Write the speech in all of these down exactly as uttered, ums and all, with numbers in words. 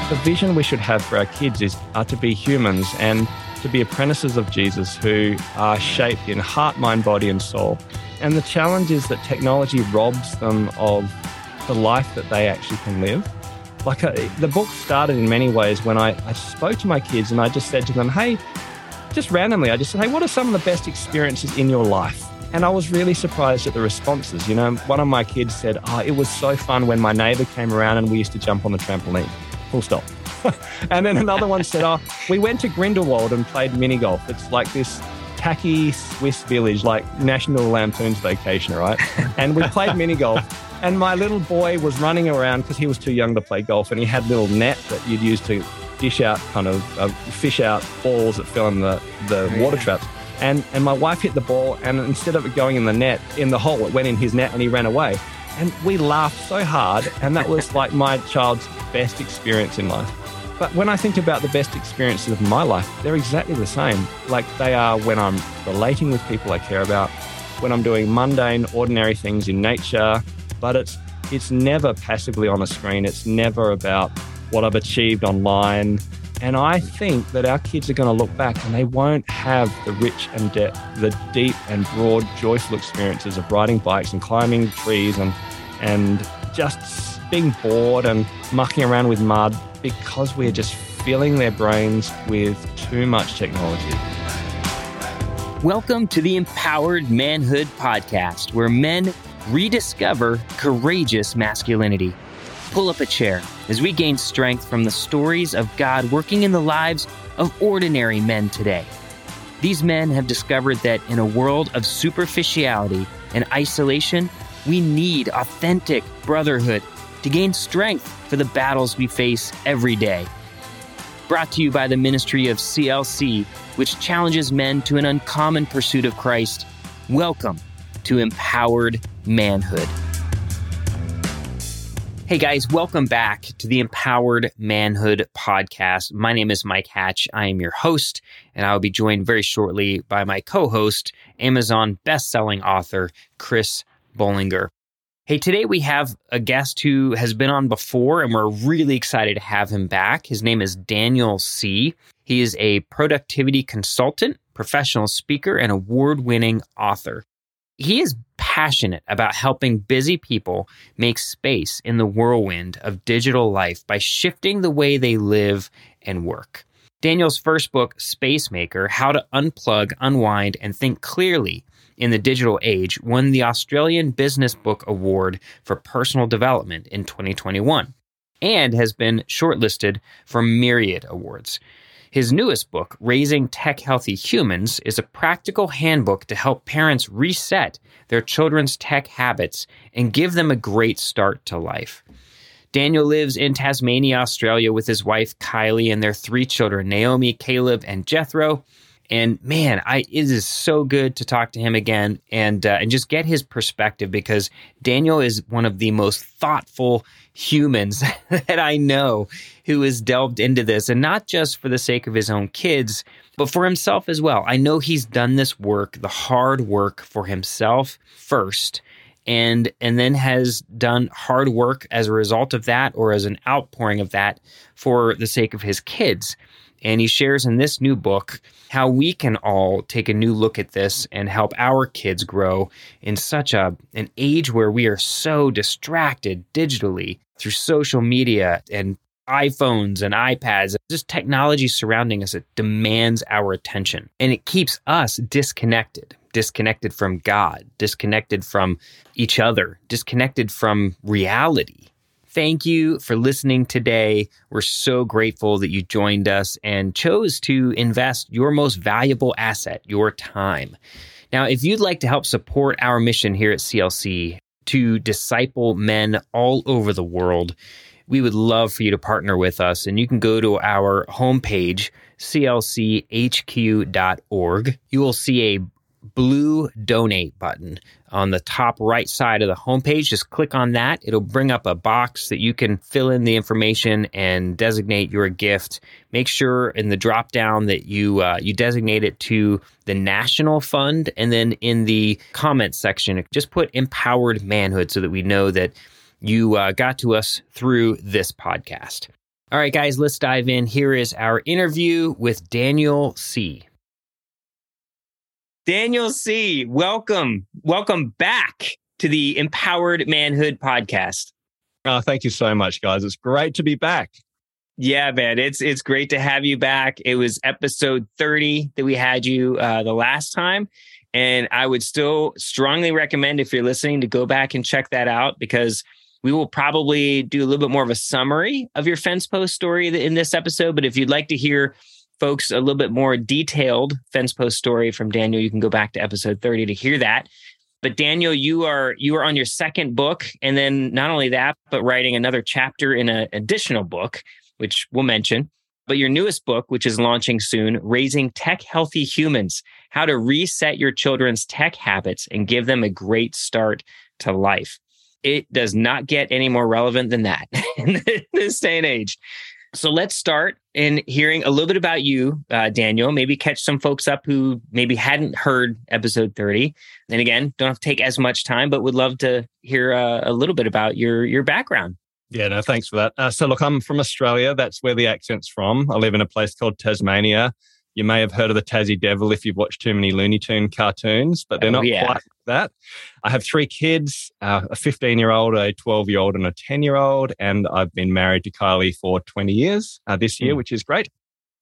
the vision we should have for our kids is are to be humans and to be apprentices of Jesus who are shaped in heart, mind, body, and soul. And the challenge is that technology robs them of the life that they actually can live. Like uh, the book started in many ways when I, I spoke to my kids and I just said to them, hey, just randomly, I just said, hey, what are some of the best experiences in your life? And I was really surprised at the responses. You know, one of my kids said, oh, it was so fun when my neighbor came around and we used to jump on the trampoline. Full stop. And then another one said, oh, we went to Grindelwald and played mini golf. It's like this tacky Swiss village, like National Lampoon's Vacation, right? And we played mini golf. And my little boy was running around because he was too young to play golf, and he had a little net that you'd use to dish out, kind of uh, fish out balls that fell in the, the water traps. And and my wife hit the ball, and instead of it going in the net, in the hole, it went in his net and he ran away. And we laughed so hard, and that was like my child's best experience in life. But when I think about the best experiences of my life, they're exactly the same. Like they are when I'm relating with people I care about, when I'm doing mundane, ordinary things in nature, but it's it's never passively on a screen. It's never about what I've achieved online. And I think that our kids are going to look back and they won't have the rich and de- the deep and broad, joyful experiences of riding bikes and climbing trees and and just being bored and mucking around with mud because we're just filling their brains with too much technology. Welcome to the Empowered Manhood Podcast, where men rediscover courageous masculinity. Pull up a chair as we gain strength from the stories of God working in the lives of ordinary men today. These men have discovered that in a world of superficiality and isolation, we need authentic brotherhood to gain strength for the battles we face every day. Brought to you by the ministry of C L C, which challenges men to an uncommon pursuit of Christ. Welcome to Empowered Manhood. Hey guys, welcome back to the Empowered Manhood Podcast. My name is Mike Hatch. I am your host, and I will be joined very shortly by my co-host, Amazon best-selling author, Chris Bollinger. Hey, today we have a guest who has been on before, and we're really excited to have him back. His name is Daniel C. He is a productivity consultant, professional speaker, and award-winning author. He is passionate about helping busy people make space in the whirlwind of digital life by shifting the way they live and work. Daniel's first book, Spacemaker: How to Unplug, Unwind, and Think Clearly in the Digital Age, won the Australian Business Book Award for Personal Development in twenty twenty-one and has been shortlisted for myriad awards. His newest book, Raising Tech-Healthy Humans, is a practical handbook to help parents reset their children's tech habits and give them a great start to life. Daniel lives in Tasmania, Australia, with his wife, Kylie, and their three children, Naomi, Caleb, and Jethro. And man, I, it is so good to talk to him again and uh, and just get his perspective, because Daniel is one of the most thoughtful humans that I know who has delved into this, and not just for the sake of his own kids, but for himself as well. I know he's done this work, the hard work, for himself first, and and then has done hard work as a result of that, or as an outpouring of that, for the sake of his kids. And he shares in this new book how we can all take a new look at this and help our kids grow in such a an age where we are so distracted digitally through social media and iPhones and iPads, just technology surrounding us. It demands our attention, and it keeps us disconnected, disconnected from God, disconnected from each other, disconnected from reality. Thank you for listening today. We're so grateful that you joined us and chose to invest your most valuable asset, your time. Now, if you'd like to help support our mission here at C L C to disciple men all over the world, we would love for you to partner with us. And you can go to our homepage, C L C H Q dot org. You will see a blue donate button on the top right side of the homepage. Just click on that. It'll bring up a box that you can fill in the information and designate your gift. Make sure in the drop down that you uh, you designate it to the National Fund, and then in the comments section, just put Empowered Manhood so that we know that you uh, got to us through this podcast. All right, guys, let's dive in. Here is our interview with Daniel C. Daniel C., welcome. Welcome back to the Empowered Manhood podcast. Oh, thank you so much, guys. It's great to be back. Yeah, man, it's it's great to have you back. It was episode thirty that we had you uh, the last time. And I would still strongly recommend, if you're listening, to go back and check that out, because we will probably do a little bit more of a summary of your fence post story in this episode. But if you'd like to hear, folks, a little bit more detailed fence post story from Daniel, you can go back to episode thirty to hear that. But Daniel, you are you are on your second book. And then not only that, but writing another chapter in an additional book, which we'll mention. But your newest book, which is launching soon, Raising Tech Healthy Humans, How to Reset Your Children's Tech Habits and Give Them a Great Start to Life. It does not get any more relevant than that in this day and age. So let's start in hearing a little bit about you, uh, Daniel. Maybe catch some folks up who maybe hadn't heard episode thirty. And again, don't have to take as much time, but would love to hear uh, a little bit about your your background. Yeah, no, thanks for that. Uh, so look, I'm from Australia. That's where the accent's from. I live in a place called Tasmania. You may have heard of the Tassie Devil if you've watched too many Looney Tune cartoons, but they're oh, not yeah. quite like that. I have three kids, uh, a fifteen-year-old, a twelve-year-old, and a ten-year-old. And I've been married to Kylie for twenty years uh, this year, mm. which is great.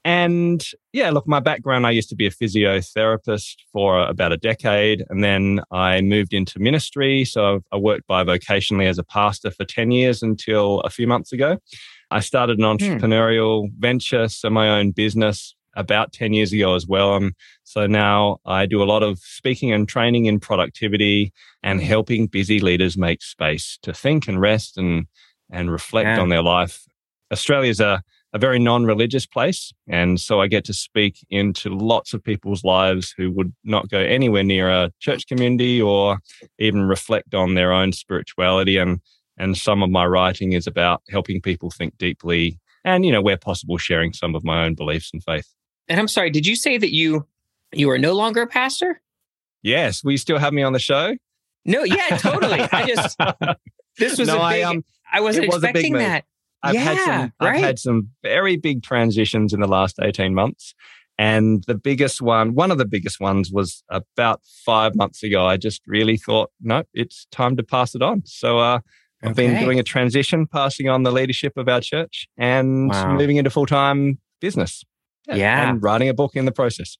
And yeah, look, my background, I used to be a physiotherapist for about a decade. And then I moved into ministry. So I worked bivocationally as a pastor for ten years until a few months ago. I started an entrepreneurial mm. venture, so my own business, about ten years ago as well. Um, so now I do a lot of speaking and training in productivity and helping busy leaders make space to think and rest and and reflect yeah. on their life. Australia's a, a very non-religious place. And so I get to speak into lots of people's lives who would not go anywhere near a church community or even reflect on their own spirituality. And, and some of my writing is about helping people think deeply and, you know, where possible, sharing some of my own beliefs and faith. And I'm sorry, did you say that you you are no longer a pastor? Yes. Will you still have me on the show? No, yeah, totally. I just, this was no, a big, I, um, I wasn't was expecting was that. I've yeah, had some, right? I've had some very big transitions in the last eighteen months. And the biggest one, one of the biggest ones was about five months ago. I just really thought, no, it's time to pass it on. So uh, I've okay. been doing a transition, passing on the leadership of our church and wow. moving into full-time business. Yeah, yeah. And writing a book in the process.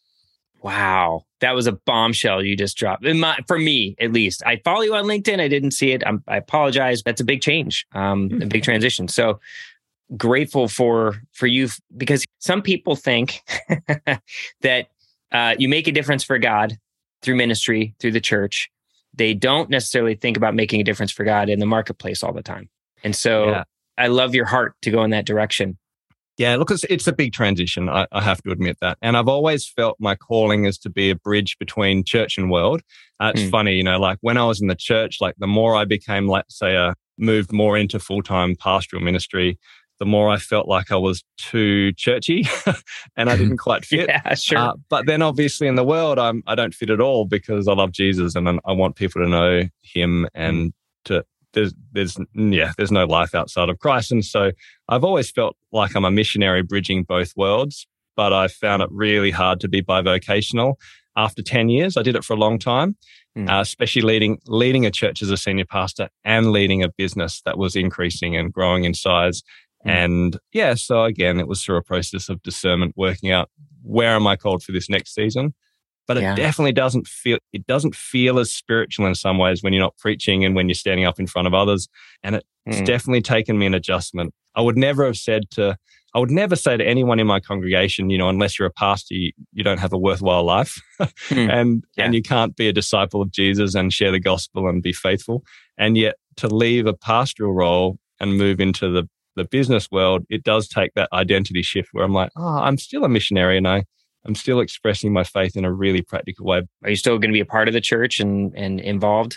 Wow. That was a bombshell you just dropped. In my, for me, at least. I follow you on LinkedIn. I didn't see it. I'm, I apologize. That's a big change, um, a big transition. So grateful for, for you, because some people think that uh, you make a difference for God through ministry, through the church. They don't necessarily think about making a difference for God in the marketplace all the time. And so yeah. I love your heart to go in that direction. Yeah, look, it's, it's a big transition. I, I have to admit that. And I've always felt my calling is to be a bridge between church and world. Uh, it's mm. funny, you know, like when I was in the church, like the more I became, let's say, uh, moved more into full-time pastoral ministry, the more I felt like I was too churchy and I didn't quite fit. yeah, sure. Uh, but then obviously in the world, I'm, I don't fit at all because I love Jesus and I want people to know him and to There's, there's, yeah, there's no life outside of Christ. And so I've always felt like I'm a missionary bridging both worlds, but I found it really hard to be bivocational. After ten years, I did it for a long time, mm. uh, especially leading, leading a church as a senior pastor and leading a business that was increasing and growing in size. Mm. And yeah, so again, it was through a process of discernment, working out where am I called for this next season? But it yeah. definitely doesn't feel, it doesn't feel as spiritual in some ways when you're not preaching and when you're standing up in front of others. And it, mm. it's definitely taken me an adjustment. I would never have said to, I would never say to anyone in my congregation, you know, unless you're a pastor, you, you don't have a worthwhile life mm. and, yeah. and you can't be a disciple of Jesus and share the gospel and be faithful. And yet to leave a pastoral role and move into the, the business world, it does take that identity shift where I'm like, oh, I'm still a missionary and I, I'm still expressing my faith in a really practical way. Are you still going to be a part of the church and, and involved?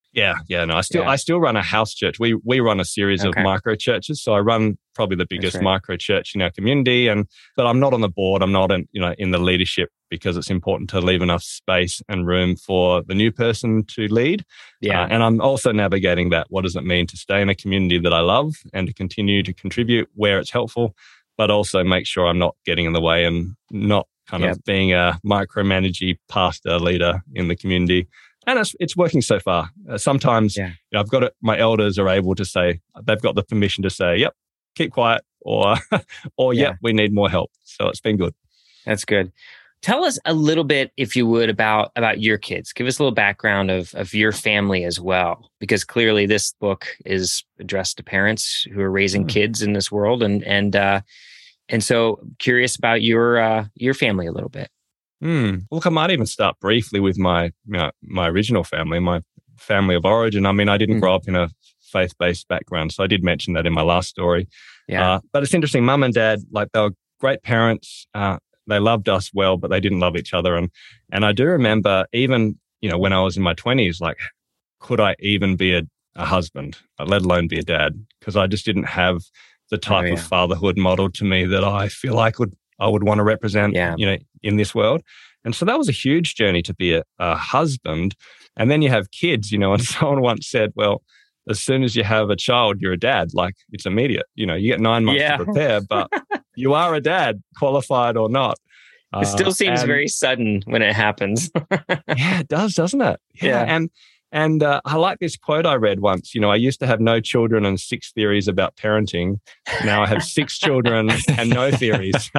Yeah, yeah, no, I still Yeah. I still run a house church. We we run a series Okay. of micro churches. So I run probably the biggest right. micro church in our community, and but I'm not on the board. I'm not in you know in the leadership because it's important to leave enough space and room for the new person to lead. Yeah. Uh, and I'm also navigating that. What does it mean to stay in a community that I love and to continue to contribute where it's helpful, but also make sure I'm not getting in the way and not kind Yep. of being a micromanagey pastor leader in the community. And it's it's working so far. Uh, sometimes Yeah. you know, I've got it. My elders are able to say they've got the permission to say, "Yep, keep quiet," or "or Yeah. yep, we need more help." So it's been good. That's good. Tell us a little bit, if you would, about about your kids. Give us a little background of of your family as well, because clearly this book is addressed to parents who are raising Mm. kids in this world, and and uh, and so curious about your uh, your family a little bit. Hmm. Look, I might even start briefly with my you know, my original family, my family of origin. I mean, I didn't Mm. grow up in a faith-based background, so I did mention that in my last story. Yeah. Uh, but it's interesting. Mum and dad, like they were great parents. Uh, they loved us well, but they didn't love each other. And and I do remember even you know when I was in my twenties, like could I even be a, a husband, let alone be a dad? Because I just didn't have the type Oh, yeah. of fatherhood model to me that I feel I could I would want to represent, Yeah. you know, in this world. And so that was a huge journey to be a, a husband. And then you have kids, you know, and someone once said, well, as soon as you have a child, you're a dad. Like it's immediate. You know, you get nine months Yeah. to prepare, but you are a dad, qualified or not. It still Uh, seems and- very sudden when it happens. Yeah, it does, doesn't it? Yeah. And and uh, I like this quote I read once. You know, I used to have no children and six theories about parenting. Now I have six children and no theories.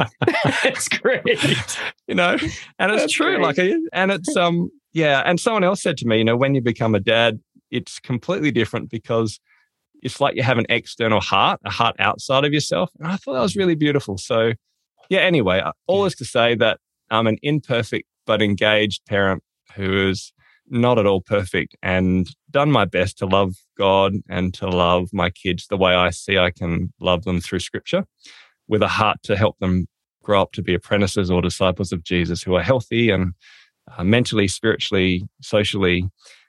It's great. You know, and it's That's true. great. Like, and it's um, yeah. And someone else said to me, you know, when you become a dad, it's completely different because it's like you have an external heart, a heart outside of yourself. And I thought that was really beautiful. So, yeah. Anyway, all is to say that I'm an imperfect but engaged parent who is not at all perfect and done my best to love God and to love my kids the way I see I can love them through Scripture, with a heart to help them grow up to be apprentices or disciples of Jesus who are healthy and uh, mentally, spiritually, socially.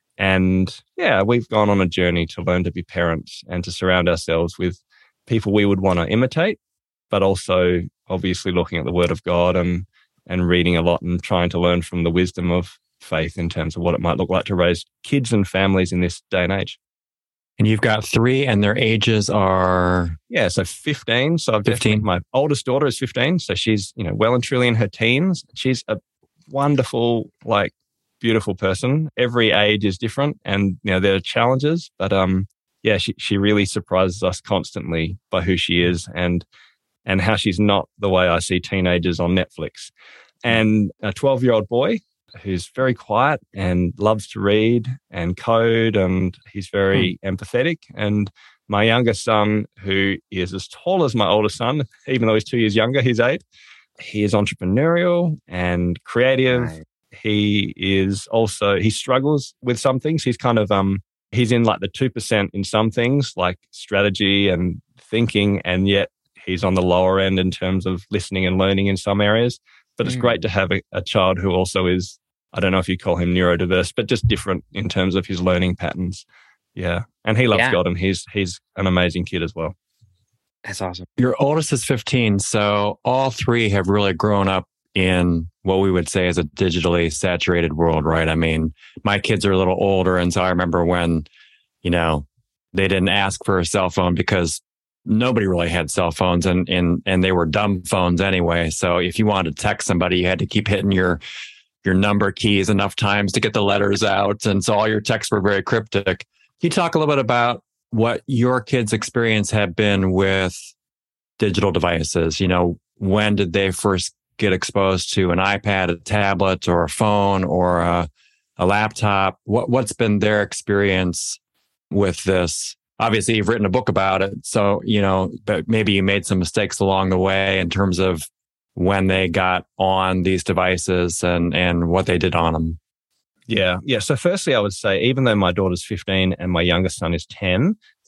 And yeah, we've gone on a journey to learn to be parents and to surround ourselves with people we would want to imitate, but also obviously looking at the Word of God and and reading a lot and trying to learn from the wisdom of faith in terms of what it might look like to raise kids and families in this day and age. And you've got three, and their ages are Yeah, so fifteen. So I've fifteen. definitely- my oldest daughter is fifteen. So she's, you know, well and truly in her teens. She's a wonderful, like, beautiful person. Every age is different and, you know, there are challenges, but um, yeah, she, she really surprises us constantly by who she is and and how she's not the way I see teenagers on Netflix. And a twelve-year-old boy who's very quiet and loves to read and code, and he's very empathetic. And my younger son, who is as tall as my older son, even though he's two years younger, he's eight, he is entrepreneurial and creative. Right. He is also, he struggles with some things. He's kind of, um, he's in like the two percent in some things like strategy and thinking, and yet he's on the lower end in terms of listening and learning in some areas. But it's Mm. great to have a, a child who also is, I don't know if you call him neurodiverse, but just different in terms of his learning patterns. Yeah. And he loves Yeah. God, and he's he's an amazing kid as well. That's awesome. your oldest is fifteen. So all three have really grown up in what we would say is a digitally saturated world, right? I mean, my kids are a little older. And so I remember when, you know, they didn't ask for a cell phone because nobody really had cell phones, and, and, and they were dumb phones anyway. So if you wanted to text somebody, you had to keep hitting your, your number keys enough times to get the letters out. And so all your texts were very cryptic. Can you talk a little bit about what your kids' experience have been with digital devices? You know, when did they first get exposed to an iPad, a tablet, or a phone, or a, a laptop? What, what's been their experience with this? Obviously, you've written a book about it. So, you know, but maybe you made some mistakes along the way in terms of when they got on these devices and, and what they did on them. Yeah. Yeah. So firstly, I would say, even though my daughter's fifteen and my youngest son is ten,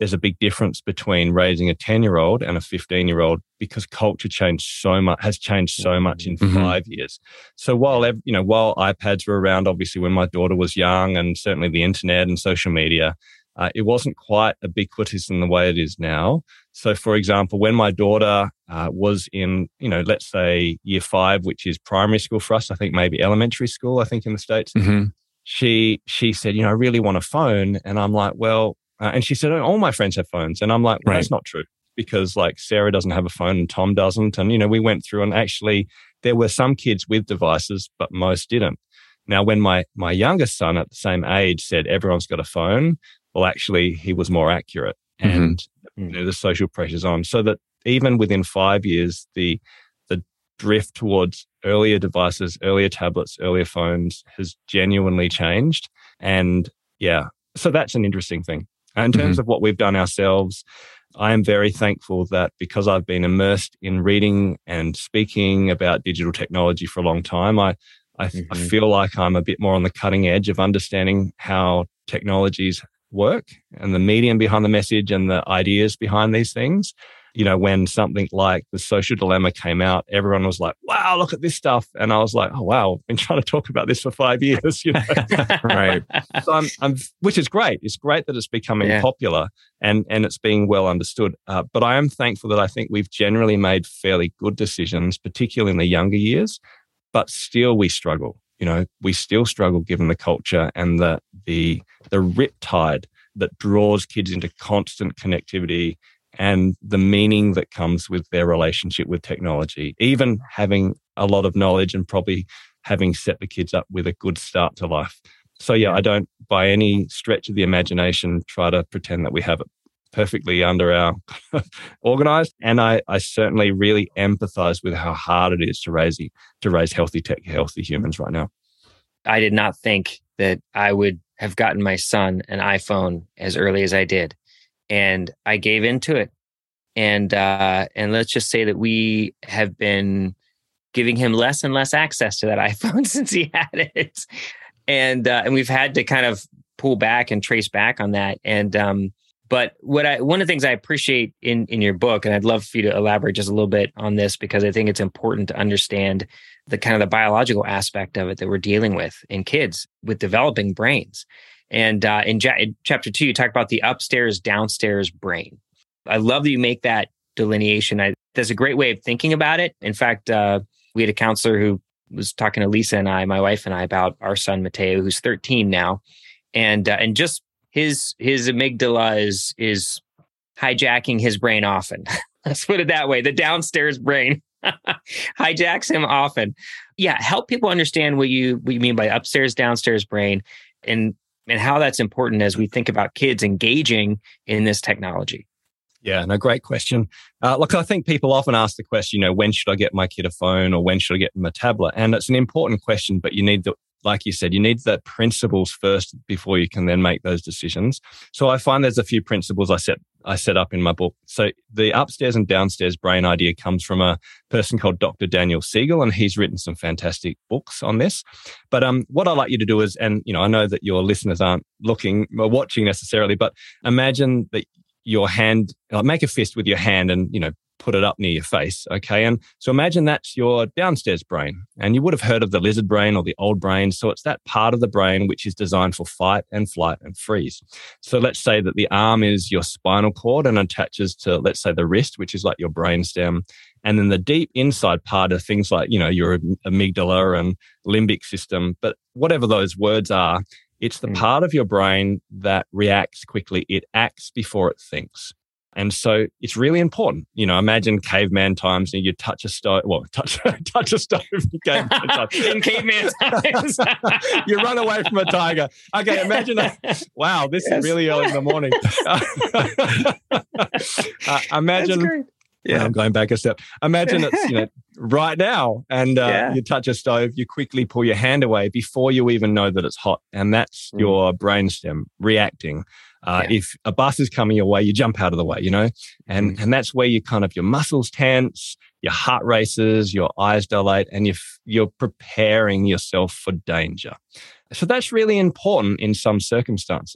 there's a big difference between raising a ten-year-old and a fifteen-year-old because culture changed so much, has changed so much in Mm-hmm. five years. So while, ev- you know, while iPads were around, obviously when my daughter was young, and certainly the internet and social media, uh, it wasn't quite ubiquitous in the way it is now. So for example, when my daughter uh, was in, you know, let's say year five, which is primary school for us, I think maybe elementary school, I think in the States, Mm-hmm. she, she said, you know, I really want a phone. And I'm like, well, Uh, and she said, oh, all my friends have phones. And I'm like, well, Right. that's not true because like Sarah doesn't have a phone and Tom doesn't. And, you know, we went through and actually there were some kids with devices, but most didn't. Now, when my, my youngest son at the same age said everyone's got a phone, well, actually he was more accurate Mm-hmm. and you know, the social pressures on. So that even within five years, the, the drift towards earlier devices, earlier tablets, earlier phones has genuinely changed. And yeah, so that's an interesting thing. In terms Mm-hmm. of what we've done ourselves, I am very thankful that because I've been immersed in reading and speaking about digital technology for a long time, I, I, Mm-hmm. I feel like I'm a bit more on the cutting edge of understanding how technologies work and the medium behind the message and the ideas behind these things. You know, when something like The Social Dilemma came out, everyone was like, wow, look at this stuff. And I was like, oh, wow, I've been trying to talk about this for five years, you know. Right. So I'm, I'm, which is great. It's great that it's becoming Yeah. popular and, and it's being well understood. Uh, but I am thankful that I think we've generally made fairly good decisions, particularly in the younger years, but still we struggle. You know, we still struggle given the culture and the, the, the riptide that draws kids into constant connectivity and the meaning that comes with their relationship with technology, even having a lot of knowledge and probably having set the kids up with a good start to life. So yeah, I don't by any stretch of the imagination try to pretend that we have it perfectly under our organized. And I, I certainly really empathize with how hard it is to raise to raise healthy tech, healthy humans right now. I did not think that I would have gotten my son an iPhone as early as I did. And I gave into it. And uh, and let's just say that we have been giving him less and less access to that iPhone since he had it. And uh, and we've had to kind of pull back and trace back on that. And um, but what I one of the things I appreciate in in your book, and I'd love for you to elaborate just a little bit on this because I think it's important to understand the kind of the biological aspect of it that we're dealing with in kids with developing brains. And uh, in, ja- in chapter two, you talk about the upstairs, downstairs brain. I love that you make that delineation. I, that's a great way of thinking about it. In fact, uh, we had a counselor who was talking to Lisa and I, my wife and I, about our son Mateo, who's thirteen now, and uh, and just his his amygdala is is hijacking his brain often. Let's put it that way. The downstairs brain hijacks him often. Yeah, help people understand what you what you mean by upstairs, downstairs brain, and and how that's important as we think about kids engaging in this technology. Yeah, no, great question. Uh, look, I think people often ask the question, you know, when should I get my kid a phone or when should I get them a tablet? And it's an important question, but you need the, like you said, you need the principles first before you can then make those decisions. So I find there's a few principles I set I set up in my book. So the upstairs and downstairs brain idea comes from a person called Doctor Daniel Siegel, and he's written some fantastic books on this. But um, what I'd like you to do is, and you know, I know that your listeners aren't looking or watching necessarily, but imagine that your hand, like make a fist with your hand and, you know, put it up near your face. Okay. And so imagine that's your downstairs brain. And you would have heard of the lizard brain or the old brain. So it's that part of the brain which is designed for fight and flight and freeze. So let's say that the arm is your spinal cord and attaches to, let's say, the wrist, which is like your brainstem. And then the deep inside part are things like, you know, your amygdala and limbic system. But whatever those words are, it's the part of your brain that reacts quickly. It acts before it thinks. And so it's really important. You know, imagine caveman times and you touch a stove, well, touch, touch a stove in caveman times. In caveman times. You run away from a tiger. Okay, imagine that. Wow, this yes. is really early in the morning. uh, imagine. Yeah, I'm going back a step. Imagine it's, you know, right now and uh, yeah. you touch a stove, you quickly pull your hand away before you even know that it's hot. And that's mm. your brainstem reacting. Uh, yeah. If a bus is coming your way, you jump out of the way, you know, and, mm. and that's where you kind of, your muscles tense, your heart races, your eyes dilate, and you're, you're preparing yourself for danger. So that's really important in some circumstances.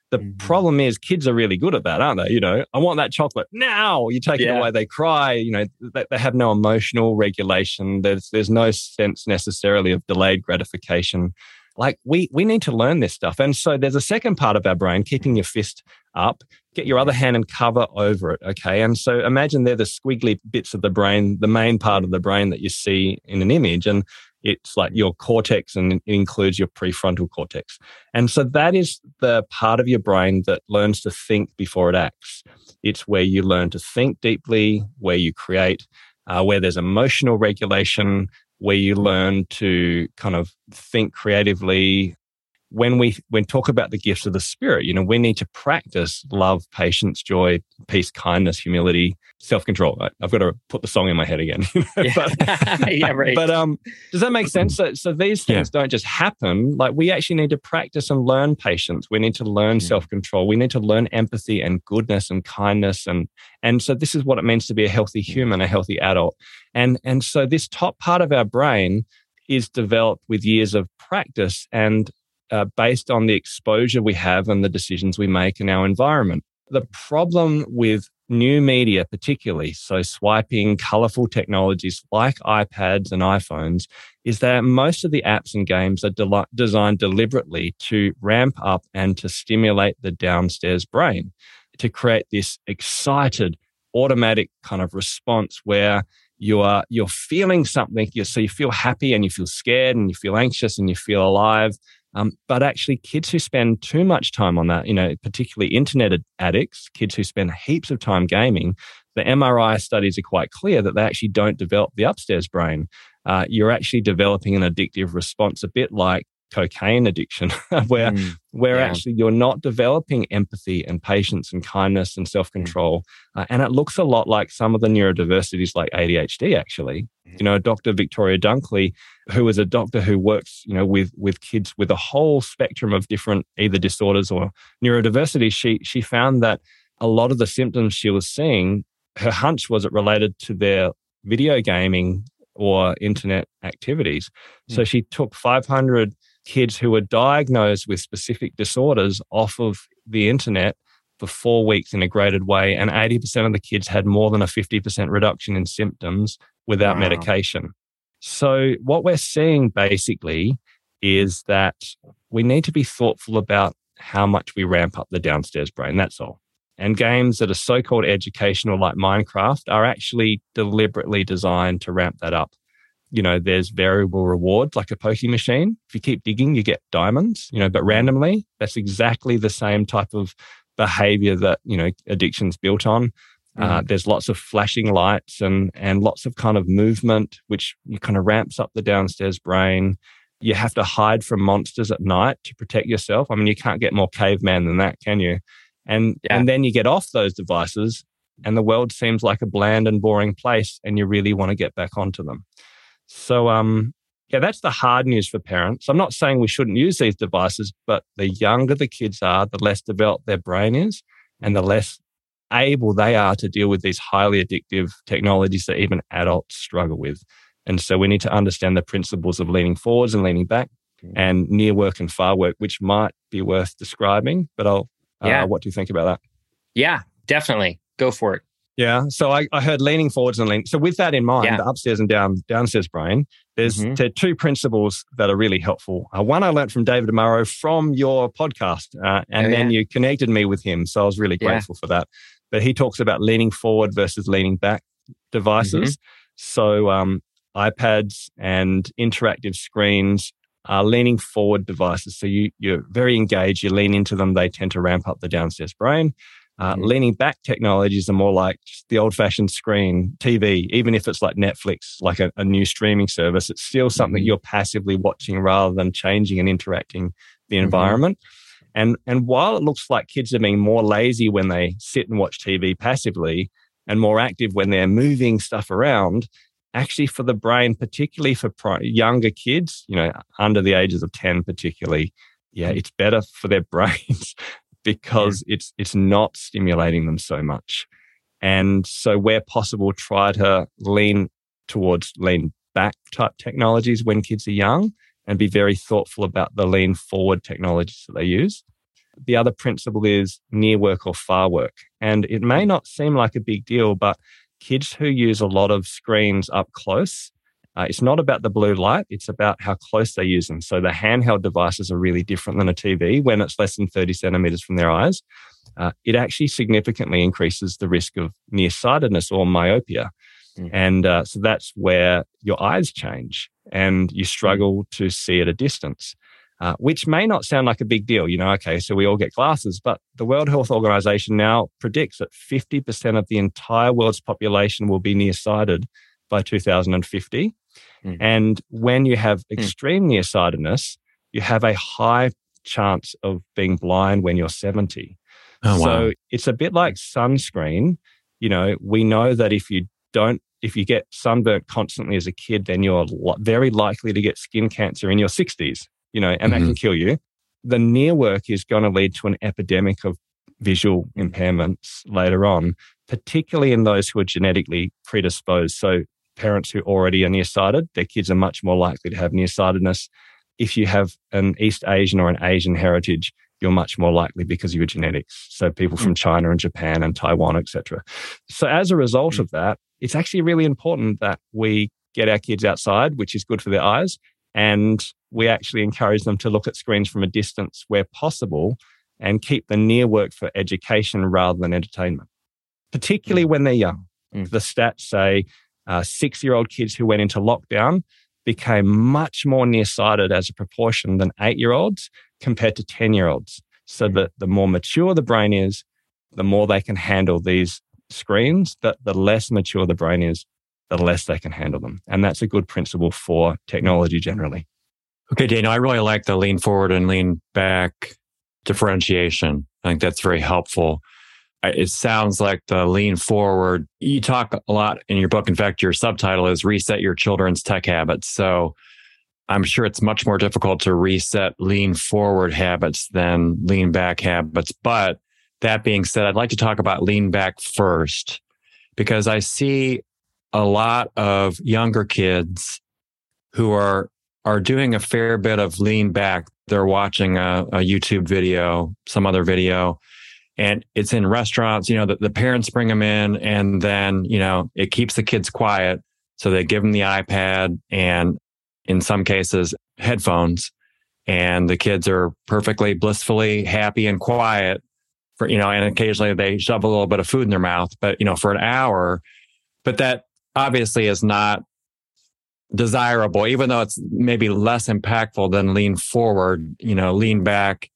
The Mm-hmm. problem is kids are really good at that, aren't they? You know, I want that chocolate now. You take Yeah. it away, they cry. You know, they, they have no emotional regulation. There's there's no sense necessarily of delayed gratification. Like we we need to learn this stuff. And so there's a second part of our brain, keeping your fist up, get your other hand and cover over it, okay? And so imagine they're the squiggly bits of the brain, the main part of the brain that you see in an image. And it's like your cortex, and it includes your prefrontal cortex. And so that is the part of your brain that learns to think before it acts. It's where you learn to think deeply, where you create, uh, where there's emotional regulation, where you learn to kind of think creatively. When we when talk about the gifts of the Spirit, you know, we need to practice love, patience, joy, peace, kindness, humility, self-control. I, I've got to put the song in my head again. You know? Yeah. but, yeah, right. But um, does that make sense? So, so these things yeah. don't just happen. Like we actually need to practice and learn patience. We need to learn mm-hmm. self-control. We need to learn empathy and goodness and kindness. And and so this is what it means to be a healthy human, a healthy adult. And and so this top part of our brain is developed with years of practice and Uh, based on the exposure we have and the decisions we make in our environment. The problem with new media particularly, so swiping, colorful technologies like iPads and iPhones, is that most of the apps and games are de- designed deliberately to ramp up and to stimulate the downstairs brain, to create this excited, automatic kind of response where you are, you're feeling something. You, so you feel happy and you feel scared and you feel anxious and you feel alive. Um, but actually, kids who spend too much time on that, you know, particularly internet addicts, kids who spend heaps of time gaming, the M R I studies are quite clear that they actually don't develop the upstairs brain. Uh, you're actually developing an addictive response, a bit like cocaine addiction, where mm, where yeah. actually you're not developing empathy and patience and kindness and self-control. Mm. Uh, and it looks a lot like some of the neurodiversities like A D H D, actually. Mm. You know, Doctor Victoria Dunkley, who is a doctor who works, you know, with with kids with a whole spectrum of different either disorders or neurodiversity, she she found that a lot of the symptoms she was seeing, her hunch was it related to their video gaming or internet activities. Mm. So she took five hundred kids who were diagnosed with specific disorders off of the internet for four weeks in a graded way, and eighty percent of the kids had more than a fifty percent reduction in symptoms without wow. medication. So what we're seeing basically is that we need to be thoughtful about how much we ramp up the downstairs brain, that's all. And games that are so-called educational like Minecraft are actually deliberately designed to ramp that up. You know, there's variable rewards like a pokie machine. If you keep digging, you get diamonds, you know, but randomly, that's exactly the same type of behavior that, you know, addiction's built on. Mm. Uh, there's lots of flashing lights and and lots of kind of movement, which kind of ramps up the downstairs brain. You have to hide from monsters at night to protect yourself. I mean, you can't get more caveman than that, can you? And yeah. and then you get off those devices and the world seems like a bland and boring place and you really want to get back onto them. So, um, yeah, that's the hard news for parents. I'm not saying we shouldn't use these devices, but the younger the kids are, the less developed their brain is and the less able they are to deal with these highly addictive technologies that even adults struggle with. And so we need to understand the principles of leaning forwards and leaning back and near work and far work, which might be worth describing. But I'll, yeah. uh, what do you think about that? Yeah, definitely. Go for it. Yeah. So I, I heard leaning forwards and leaning. So with that in mind, yeah. the upstairs and down downstairs brain, there's mm-hmm. there are two principles that are really helpful. Uh, one I learned from David Amaro from your podcast, uh, and oh, then yeah. you connected me with him. So I was really grateful yeah. for that. But he talks about leaning forward versus leaning back devices. Mm-hmm. So um, iPads and interactive screens are leaning forward devices. So you, you're very engaged, you lean into them, they tend to ramp up the downstairs brain. Uh, mm-hmm. Leaning back technologies are more like just the old-fashioned screen, T V, even if it's like Netflix, like a, a new streaming service, it's still something mm-hmm. you're passively watching rather than changing and interacting the environment. Mm-hmm. And, and while it looks like kids are being more lazy when they sit and watch T V passively and more active when they're moving stuff around, actually for the brain, particularly for pri- younger kids, you know, under the ages of ten particularly, yeah, it's better for their brains because yeah. it's it's not stimulating them so much. And so where possible, try to lean towards lean back type technologies when kids are young and be very thoughtful about the lean forward technologies that they use. The other principle is near work or far work. And it may not seem like a big deal, but kids who use a lot of screens up close, uh, it's not about the blue light, it's about how close they use them. So the handheld devices are really different than a T V when it's less than thirty centimeters from their eyes. Uh, it actually significantly increases the risk of nearsightedness or myopia. Mm. And uh, so that's where your eyes change and you struggle mm. to see at a distance. Uh, which may not sound like a big deal. You know, okay, so we all get glasses, but the World Health Organization now predicts that fifty percent of the entire world's population will be nearsighted by two thousand fifty. Mm. And when you have extreme mm. nearsightedness, you have a high chance of being blind when you're seventy. Oh, so wow. It's a bit like sunscreen. You know, we know that if you don't, if you get sunburnt constantly as a kid, then you're li- very likely to get skin cancer in your sixties. You know, and mm-hmm. that can kill you. The near work is going to lead to an epidemic of visual impairments later on, particularly in those who are genetically predisposed. So parents who already are nearsighted, their kids are much more likely to have nearsightedness. If you have an East Asian or an Asian heritage, you're much more likely because of your genetics. So people from China and Japan and Taiwan, et cetera. So as a result mm-hmm. of that, it's actually really important that we get our kids outside, which is good for their eyes. And we actually encourage them to look at screens from a distance where possible and keep the near work for education rather than entertainment, particularly mm. when they're young. Mm. The stats say uh, six-year-old kids who went into lockdown became much more nearsighted as a proportion than eight-year-olds compared to ten-year-olds. So that the more mature the brain is, the more they can handle these screens, that the less mature the brain is, the less they can handle them. And that's a good principle for technology generally. Okay, Daniel, I really like the lean forward and lean back differentiation. I think that's very helpful. It sounds like the lean forward, you talk a lot in your book. In fact, your subtitle is Reset Your Children's Tech Habits. So I'm sure it's much more difficult to reset lean forward habits than lean back habits. But that being said, I'd like to talk about lean back first, because I see a lot of younger kids who are are doing a fair bit of lean back. They're watching a, a YouTube video, some other video, and it's in restaurants. You know, the, the parents bring them in, and then, you know, it keeps the kids quiet. So they give them the iPad and in some cases headphones, and the kids are perfectly blissfully happy and quiet for, you know, and occasionally they shove a little bit of food in their mouth, but, you know, for an hour. But that obviously is not desirable, even though it's maybe less impactful than lean forward. You know, lean back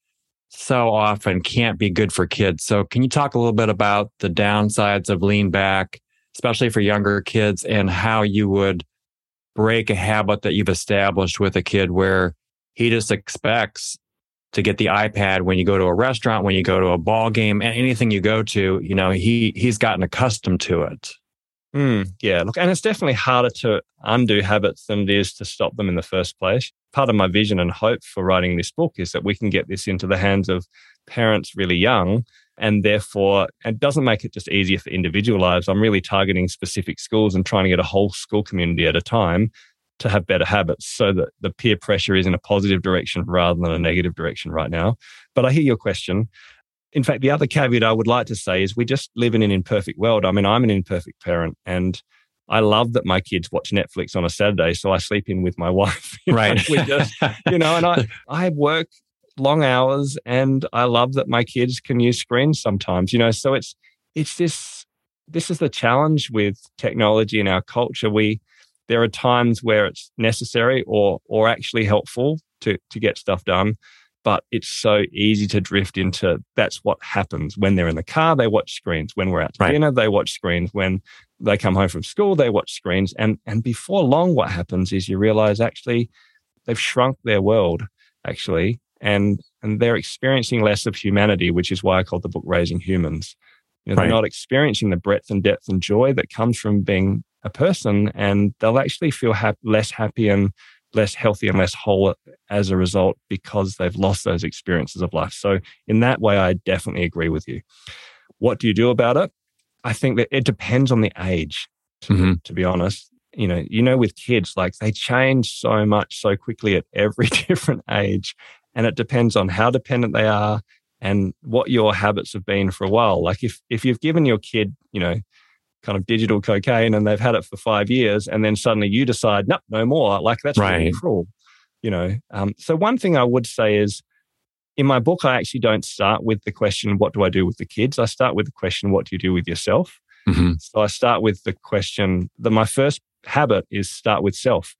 so often can't be good for kids. So can you talk a little bit about the downsides of lean back, especially for younger kids, and how you would break a habit that you've established with a kid where he just expects to get the iPad when you go to a restaurant, when you go to a ball game, and anything you go to, you know, he he's gotten accustomed to it. Mm, yeah, look, and it's definitely harder to undo habits than it is to stop them in the first place. Part of my vision and hope for writing this book is that we can get this into the hands of parents really young, and therefore it doesn't make it just easier for individual lives. I'm really targeting specific schools and trying to get a whole school community at a time to have better habits so that the peer pressure is in a positive direction rather than a negative direction right now. But I hear your question. In fact, the other caveat I would like to say is we just live in an imperfect world. I mean, I'm an imperfect parent, and I love that my kids watch Netflix on a Saturday, so I sleep in with my wife. Right. we just, you know, and I, I work long hours, and I love that my kids can use screens sometimes, you know. So it's it's this this is the challenge with technology in our culture. We there are times where it's necessary or or actually helpful to to get stuff done. But it's so easy to drift into that's what happens. When they're in the car, they watch screens. When we're out to right. dinner, they watch screens. When they come home from school, they watch screens. And and before long, what happens is you realize actually they've shrunk their world, actually, and and they're experiencing less of humanity, which is why I called the book Raising Humans. You know, right. They're not experiencing the breadth and depth and joy that comes from being a person, and they'll actually feel ha- less happy and less healthy and less whole as a result because they've lost those experiences of life. So in that way, I definitely agree with you. What do you do about it? I think that it depends on the age, to, mm-hmm. to be honest. You know, you know, with kids, like they change so much so quickly at every different age. And it depends on how dependent they are and what your habits have been for a while. Like if if you've given your kid, you know, kind of digital cocaine and they've had it for five years and then suddenly you decide, no, no more, like that's right. really cruel, you know. Um, so one thing I would say is, in my book, I actually don't start with the question, what do I do with the kids? I start with the question, what do you do with yourself? Mm-hmm. So I start with the question that my first habit is start with self.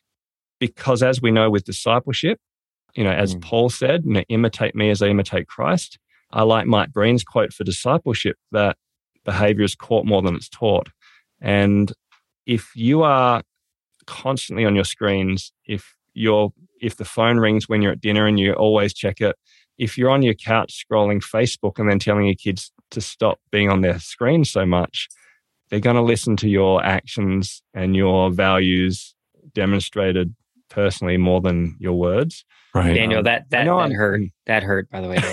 Because as we know with discipleship, you know, as mm. Paul said, you know, imitate me as I imitate Christ. I like Mike Breen's quote for discipleship that behavior is caught more than it's taught. And if you are constantly on your screens, if you're if the phone rings when you're at dinner and you always check it, if you're on your couch scrolling Facebook and then telling your kids to stop being on their screen so much, they're going to listen to your actions and your values demonstrated personally more than your words. Right. Daniel, Um, that that, that I'm- hurt. That hurt, by the way.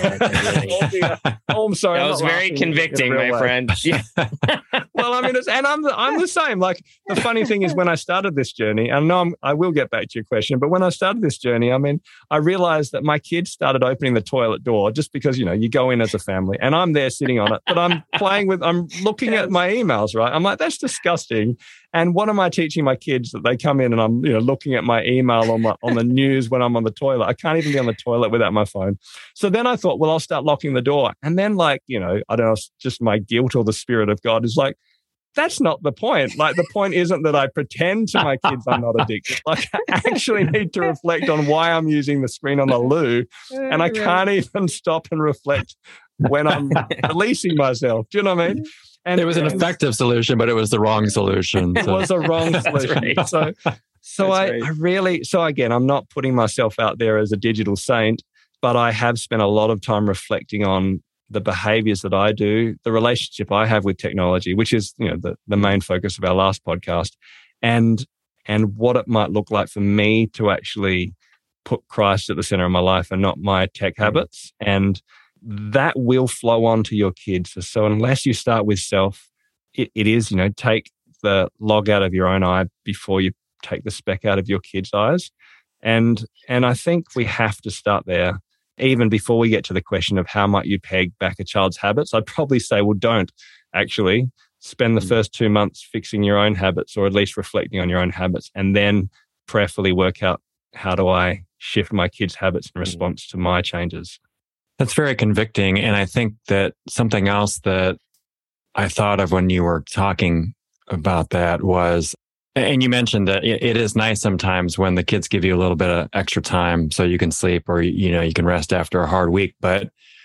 That, oh, I'm sorry. that I'm was not very laughing convicting, in a real my way. friend. Yeah. Well, I mean, it's, and I'm the, I'm the same. Like the funny thing is, when I started this journey, and no, I'm, I will get back to your question, but when I started this journey, I mean, I realized that my kids started opening the toilet door just because, you know, you go in as a family, and I'm there sitting on it, but I'm playing with, I'm looking at my emails, right? I'm like, that's disgusting. And what am I teaching my kids that they come in and I'm, you know, looking at my email on my on the news when I'm on the toilet? I can't even be on the toilet without my phone. So then I thought, well, I'll start locking the door. And then, like, you know, I don't know, it's just my guilt or the Spirit of God is like, that's not the point. Like, the point isn't that I pretend to my kids I'm not addicted. Like, I actually need to reflect on why I'm using the screen on the loo. And I can't even stop and reflect when I'm releasing myself. Do you know what I mean? And it was an effective solution, but it was the wrong solution. It So. was a wrong solution. right. So, so I, right. I really, so again, I'm not putting myself out there as a digital saint, but I have spent a lot of time reflecting on the behaviors that I do, the relationship I have with technology, which is, you know, the, the main focus of our last podcast, and and what it might look like for me to actually put Christ at the center of my life and not my tech habits. And that will flow on to your kids. So unless you start with self, it, it is, you know, take the log out of your own eye before you take the speck out of your kids' eyes. And and I think we have to start there. Even before we get to the question of how might you peg back a child's habits, I'd probably say, well, don't actually spend the first two months fixing your own habits, or at least reflecting on your own habits, and then prayerfully work out, how do I shift my kids' habits in response to my changes? That's very convicting. And I think that something else that I thought of when you were talking about that was, and you mentioned that it is nice sometimes when the kids give you a little bit of extra time so you can sleep, or, you know, you can rest after a hard week. But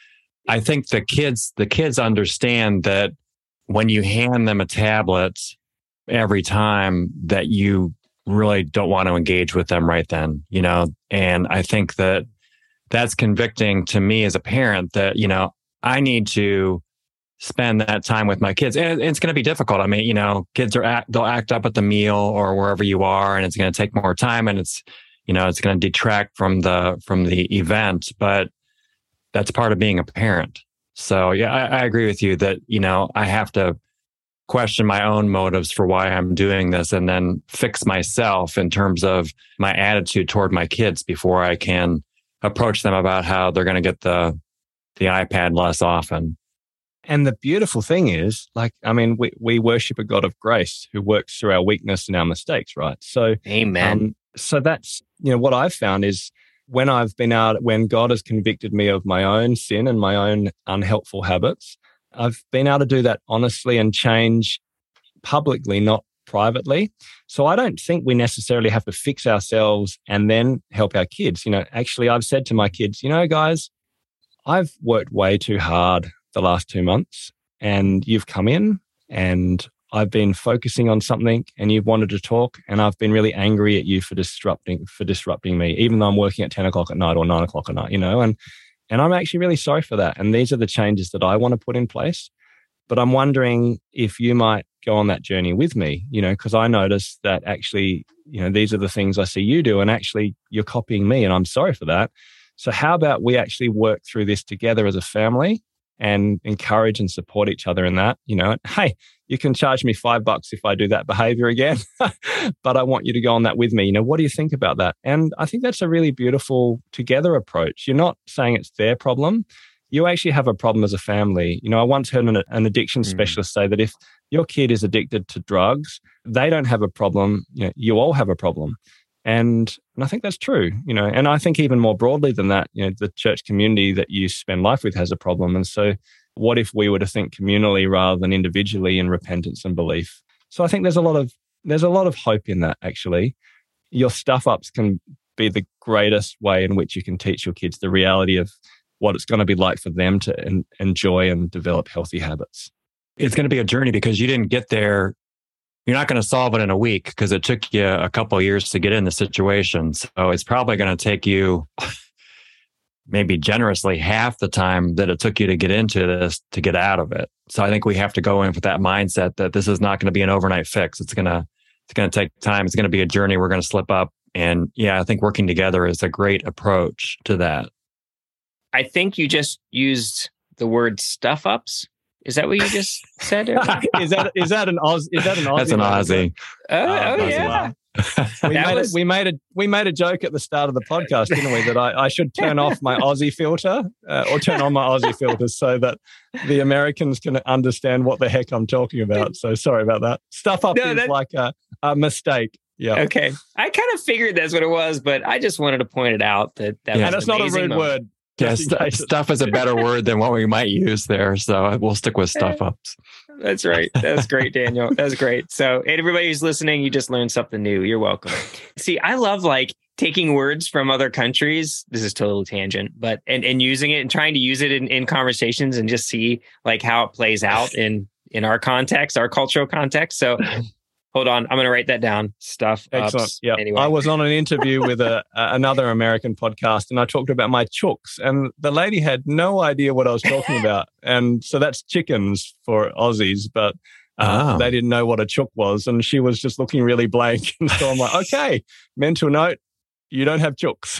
I think the kids, the kids understand that when you hand them a tablet every time, that you really don't want to engage with them right then, you know. And I think that that's convicting to me as a parent, that, you know, I need to spend that time with my kids. And it's going to be difficult. I mean, you know, kids are act, they'll act up at the meal or wherever you are, and it's going to take more time, and it's, you know, it's going to detract from the, from the event, but that's part of being a parent. So yeah, I, I agree with you that, you know, I have to question my own motives for why I'm doing this, and then fix myself in terms of my attitude toward my kids before I can approach them about how they're going to get the, the iPad less often. And the beautiful thing is, like, I mean, we, we worship a God of grace who works through our weakness and our mistakes, right? So, Amen. um, so that's, you know, what I've found is when I've been out, when God has convicted me of my own sin and my own unhelpful habits, I've been able to do that honestly and change publicly, not privately. So I don't think we necessarily have to fix ourselves and then help our kids. You know, actually, I've said to my kids, you know, guys, I've worked way too hard the last two months and you've come in and I've been focusing on something and you've wanted to talk, and I've been really angry at you for disrupting, for disrupting me, even though I'm working at ten o'clock at night or nine o'clock at night, you know, and, and I'm actually really sorry for that. And these are the changes that I want to put in place. But I'm wondering if you might go on that journey with me, you know, because I noticed that actually, you know, these are the things I see you do, and actually you're copying me, and I'm sorry for that. So how about we actually work through this together as a family and encourage and support each other in that, you know, hey, you can charge me five bucks if I do that behavior again, but I want you to go on that with me. You know, what do you think about that? And I think that's a really beautiful together approach. You're not saying it's their problem. you actually have a problem as a family. You know, I once heard an, an addiction Mm. specialist say that if your kid is addicted to drugs, they don't have a problem. You know, you all have a problem. And, and I think that's true, you know, and I think even more broadly than that, you know, the church community that you spend life with has a problem. And so what if we were to think communally rather than individually in repentance and belief? So I think there's a lot of, there's a lot of hope in that, actually. Your stuff ups can be the greatest way in which you can teach your kids the reality of what it's going to be like for them to en- enjoy and develop healthy habits. It's going to be a journey because you didn't get there. You're not going to solve it in a week because it took you a couple of years to get in the situation. So it's probably going to take you maybe generously half the time that it took you to get into this to get out of it. So I think we have to go in with that mindset that this is not going to be an overnight fix. It's going to, it's going to take time. It's going to be a journey. We're going to slip up. And yeah, I think working together is a great approach to that. I think you just used the word stuff ups. Is that what you just said? is that is that an Oz? Is that an Aussie? That's an Aussie. Oh, Oh, oh Aussie. yeah. We That made, was- a, we made a we made a joke at the start of the podcast, didn't we? That I, I should turn off my Aussie filter uh, or turn on my Aussie filter so that the Americans can understand what the heck I'm talking about. So sorry about that. Stuff up No, is that- like a, a mistake. Yeah, Okay. I kind of figured that's what it was, but I just wanted to point it out that that Yeah. was and it's an not a amazing rude moment. word. Yeah, just in st- case it's- stuff is a better word than what we might use there. So we'll stick with stuff ups. That's right. That's great, Daniel. That's great. So, and everybody who's listening, you just learned something new. You're welcome. See, I love like taking words from other countries. This is total tangent, but and, and using it and trying to use it in, in conversations and just see like how it plays out in in our context, our cultural context. So, hold on, I'm going to write that down. Stuff. Excellent. Ups. Yeah, Anyway. I was on an interview with a, a another American podcast, and I talked about my chooks, and the lady had no idea what I was talking about, and so that's chickens for Aussies, but uh, Oh. they didn't know what a chook was, and she was just looking really blank, and so I'm like, okay, mental note, you don't have chooks.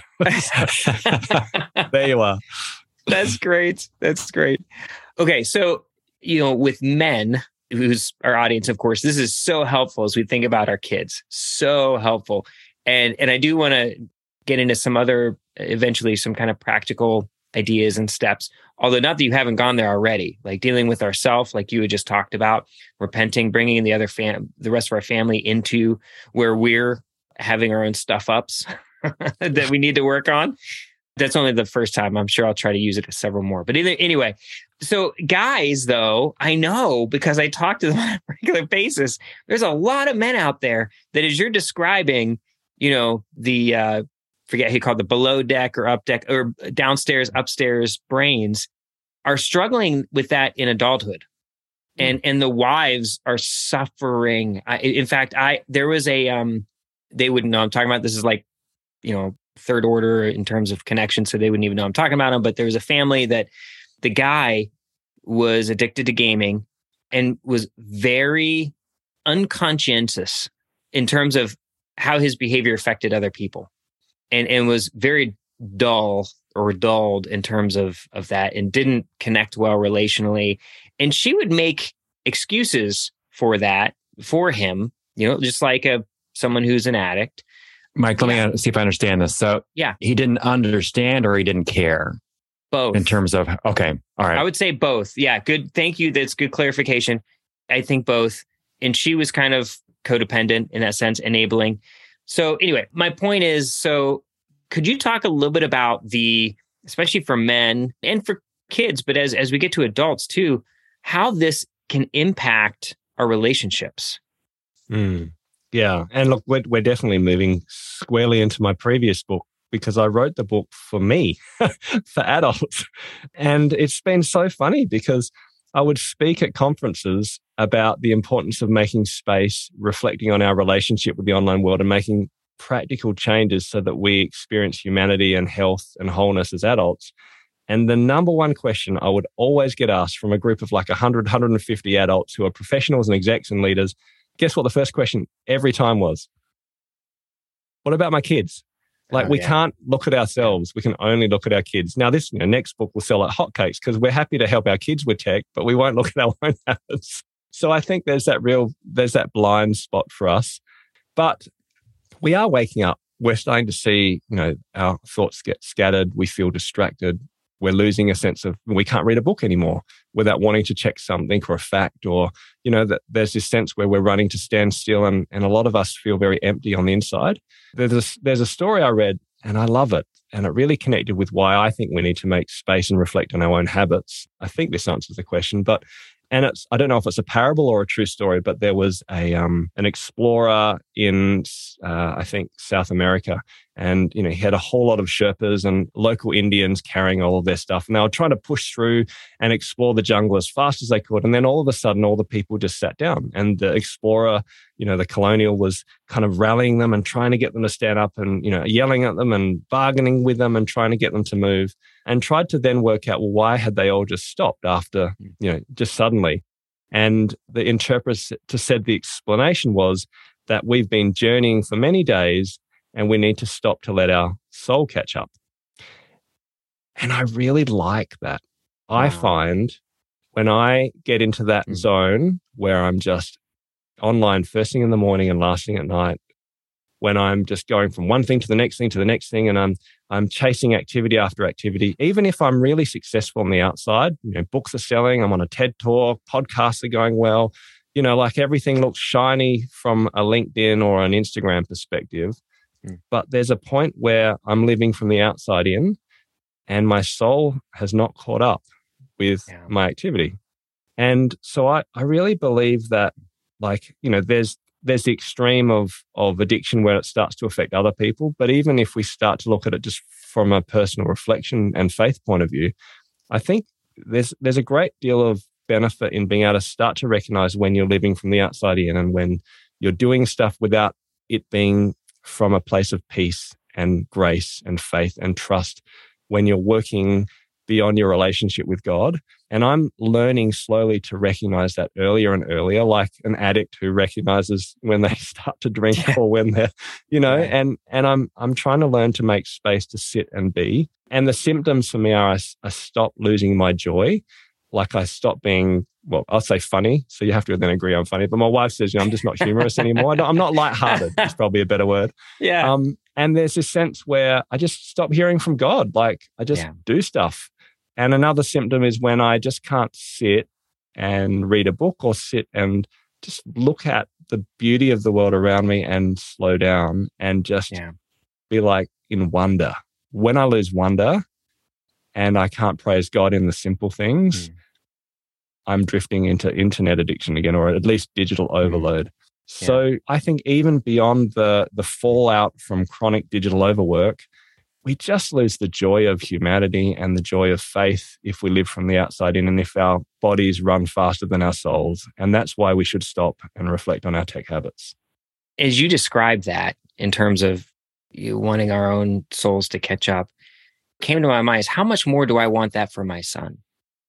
There you are. That's great. That's great. Okay. So, you know, with men, who's our audience, of course, this is so helpful as we think about our kids. So helpful. And and I do want to get into some other, eventually some kind of practical ideas and steps. Although not that you haven't gone there already, like dealing with ourself, like you had just talked about, repenting, bringing the other fam, the rest of our family into where we're having our own stuff ups that we need to work on. That's only the first time. I'm sure I'll try to use it several more. But either, anyway, so guys, though, I know because I talk to them on a regular basis, there's a lot of men out there that as you're describing, you know, the, uh, forget how you call it, the below deck or up deck or downstairs, upstairs brains are struggling with that in adulthood. And, and the wives are suffering. I, in fact, I, there was a, um, they wouldn't know I'm talking about. This is like, you know, third order in terms of connection. So they wouldn't even know I'm talking about them. But there was a family that the guy was addicted to gaming and was very unconscientious in terms of how his behavior affected other people, and, and was very dull or dulled in terms of, of that, and didn't connect well relationally. And she would make excuses for that for him, you know, just like a someone who's an addict. Mike, let Yeah. me see if I understand this. So Yeah. he didn't understand or he didn't care Both. in terms of, okay, all right. I would say both. Yeah, good. Thank you. That's good clarification. I think both. And she was kind of codependent in that sense, enabling. So anyway, my point is, so could you talk a little bit about the, especially for men and for kids, but as, as we get to adults too, how this can impact our relationships? Mm. Yeah. And look, we're, we're definitely moving squarely into my previous book because I wrote the book for me, for adults. And it's been so funny because I would speak at conferences about the importance of making space, reflecting on our relationship with the online world and making practical changes so that we experience humanity and health and wholeness as adults. And the number one question I would always get asked from a group of like one hundred, one hundred fifty adults who are professionals and execs and leaders, guess what the first question every time was? What about my kids? Like Oh, we yeah. can't look at ourselves. We can only look at our kids. Now this you know, next book will sell like hotcakes because we're happy to help our kids with tech, but we won't look at our own habits. So I think there's that real, there's that blind spot for us. But we are waking up. We're starting to see, you know, our thoughts get scattered. We feel distracted. we're losing a sense of, we can't read a book anymore without wanting to check something or a fact, or, you know, that there's this sense where we're running to stand still, and, and a lot of us feel very empty on the inside. There's a, there's a story I read and I love it. And it really connected with why I think we need to make space and reflect on our own habits. I think this answers the question, but And it's, I don't know if it's a parable or a true story, but there was a um, an explorer in, uh, I think, South America. And, you know, he had a whole lot of Sherpas and local Indians carrying all of their stuff. And they were trying to push through and explore the jungle as fast as they could. And then all of a sudden, all the people just sat down. And the explorer, you know, the colonial, was kind of rallying them and trying to get them to stand up and, you know, yelling at them and bargaining with them and trying to get them to move. And tried to then work out, well, why had they all just stopped after, you know, just suddenly? And the interpreter said the explanation was that we've been journeying for many days and we need to stop to let our soul catch up. And I really like that. Wow. I find when I get into that mm. zone where I'm just online first thing in the morning and last thing at night, when I'm just going from one thing to the next thing to the next thing, and I'm I'm chasing activity after activity, even if I'm really successful on the outside, you know, books are selling, I'm on a TED Talk, podcasts are going well, you know, like everything looks shiny from a LinkedIn or an Instagram perspective. Mm. But there's a point where I'm living from the outside in and my soul has not caught up with yeah. my activity. And so I, I really believe that, like, you know, there's There's the extreme of of addiction where it starts to affect other people. But even if we start to look at it just from a personal reflection and faith point of view, I think there's there's a great deal of benefit in being able to start to recognize when you're living from the outside in and when you're doing stuff without it being from a place of peace and grace and faith and trust, when you're working beyond your relationship with God. And I'm learning slowly to recognize that earlier and earlier, like an addict who recognizes when they start to drink yeah. or when they're, you know, yeah. and and I'm I'm trying to learn to make space to sit and be. And the symptoms for me are I, I stop losing my joy. Like I stop being, well, I'll say funny. So you have to then agree I'm funny. But my wife says, you know, I'm just not humorous anymore. I don't, I'm not lighthearted. It's probably a better word. Yeah. Um, and there's this sense where I just stop hearing from God. Like I just yeah. do stuff. And another symptom is when I just can't sit and read a book or sit and just look at the beauty of the world around me and slow down and just yeah. be like in wonder. When I lose wonder and I can't praise God in the simple things, mm. I'm drifting into internet addiction again, or at least digital overload. Mm. So yeah. I think even beyond the the fallout from chronic digital overwork, we just lose the joy of humanity and the joy of faith if we live from the outside in and if our bodies run faster than our souls. And that's why we should stop and reflect on our tech habits. As you describe that in terms of you wanting our own souls to catch up, came to my mind is how much more do I want that for my son?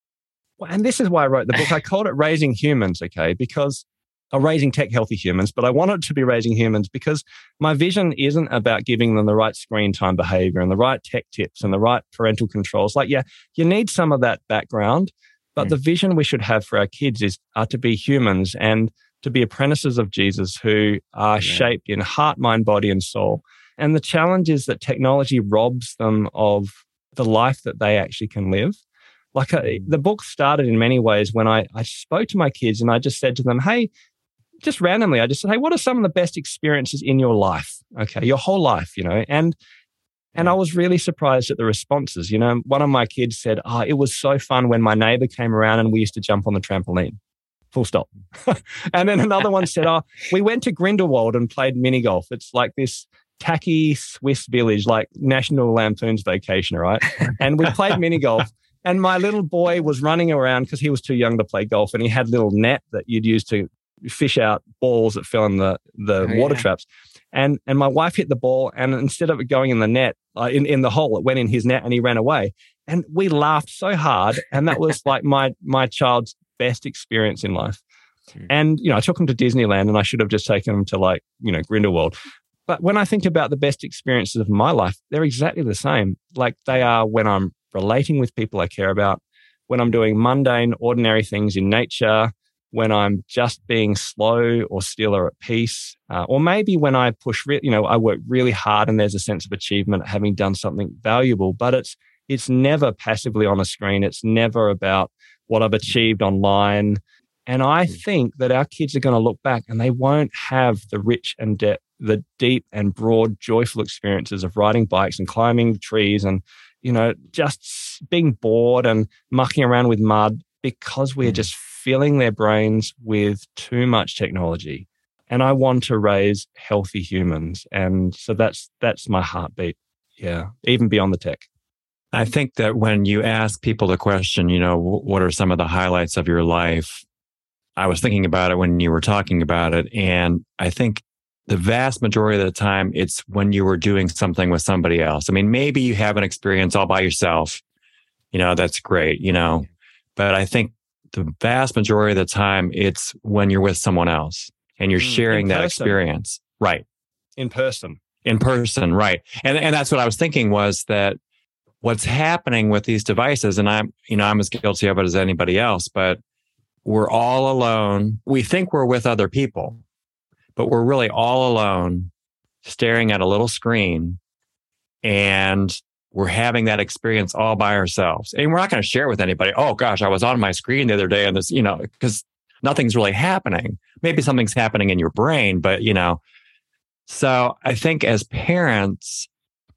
Well, and this is why I wrote the book. I called it Raising Humans, okay, because are raising tech healthy humans, but I want it to be raising humans because my vision isn't about giving them the right screen time behavior and the right tech tips and the right parental controls. Like, yeah, you need some of that background, but mm. the vision we should have for our kids is are to be humans and to be apprentices of Jesus who are yeah. shaped in heart, mind, body, and soul. And the challenge is that technology robs them of the life that they actually can live. Like I, the book started in many ways when I, I spoke to my kids and I just said to them, hey, just randomly, I just said, hey, what are some of the best experiences in your life? Okay, your whole life, you know? And and I was really surprised at the responses. You know, one of my kids said, oh, it was so fun when my neighbor came around and we used to jump on the trampoline. Full stop. And then another one said, oh, we went to Grindelwald and played mini golf. It's like this tacky Swiss village, like National Lampoon's Vacation, right? And we played mini golf. And my little boy was running around because he was too young to play golf and he had a little net that you'd use to fish out balls that fell in the, the oh, water yeah. traps. And and my wife hit the ball and instead of it going in the net, uh, in, in the hole, it went in his net and he ran away. And we laughed so hard. And that was like my my child's best experience in life. Mm. And, you know, I took him to Disneyland and I should have just taken him to like, you know, Grindelwald. But when I think about the best experiences of my life, they're exactly the same. Like they are when I'm relating with people I care about, when I'm doing mundane, ordinary things in nature, when I'm just being slow or still or at peace, uh, or maybe when I push, re- you know, I work really hard and there's a sense of achievement having done something valuable, but it's It's never passively on a screen. It's never about what I've achieved online. And I think that our kids are going to look back and they won't have the rich and de- the deep and broad, joyful experiences of riding bikes and climbing trees and, you know, just being bored and mucking around with mud because we're just filling their brains with too much technology. And I want to raise healthy humans. And so that's that's my heartbeat. Yeah, even beyond the tech. I think that when you ask people the question, you know, what are some of the highlights of your life? I was thinking about it when you were talking about it. And I think the vast majority of the time, it's when you were doing something with somebody else. I mean, maybe you have an experience all by yourself. You know, that's great, you know, but I think the vast majority of the time, it's when you're with someone else and you're sharing that experience. Right. In person. In person, right. And and that's what I was thinking was that what's happening with these devices, and I'm, you know, I'm as guilty of it as anybody else, but we're all alone. We think we're with other people, but we're really all alone staring at a little screen and we're having that experience all by ourselves. And we're not going to share it with anybody. Oh gosh, I was on my screen the other day and this, you know, because nothing's really happening. Maybe something's happening in your brain, but you know, so I think as parents,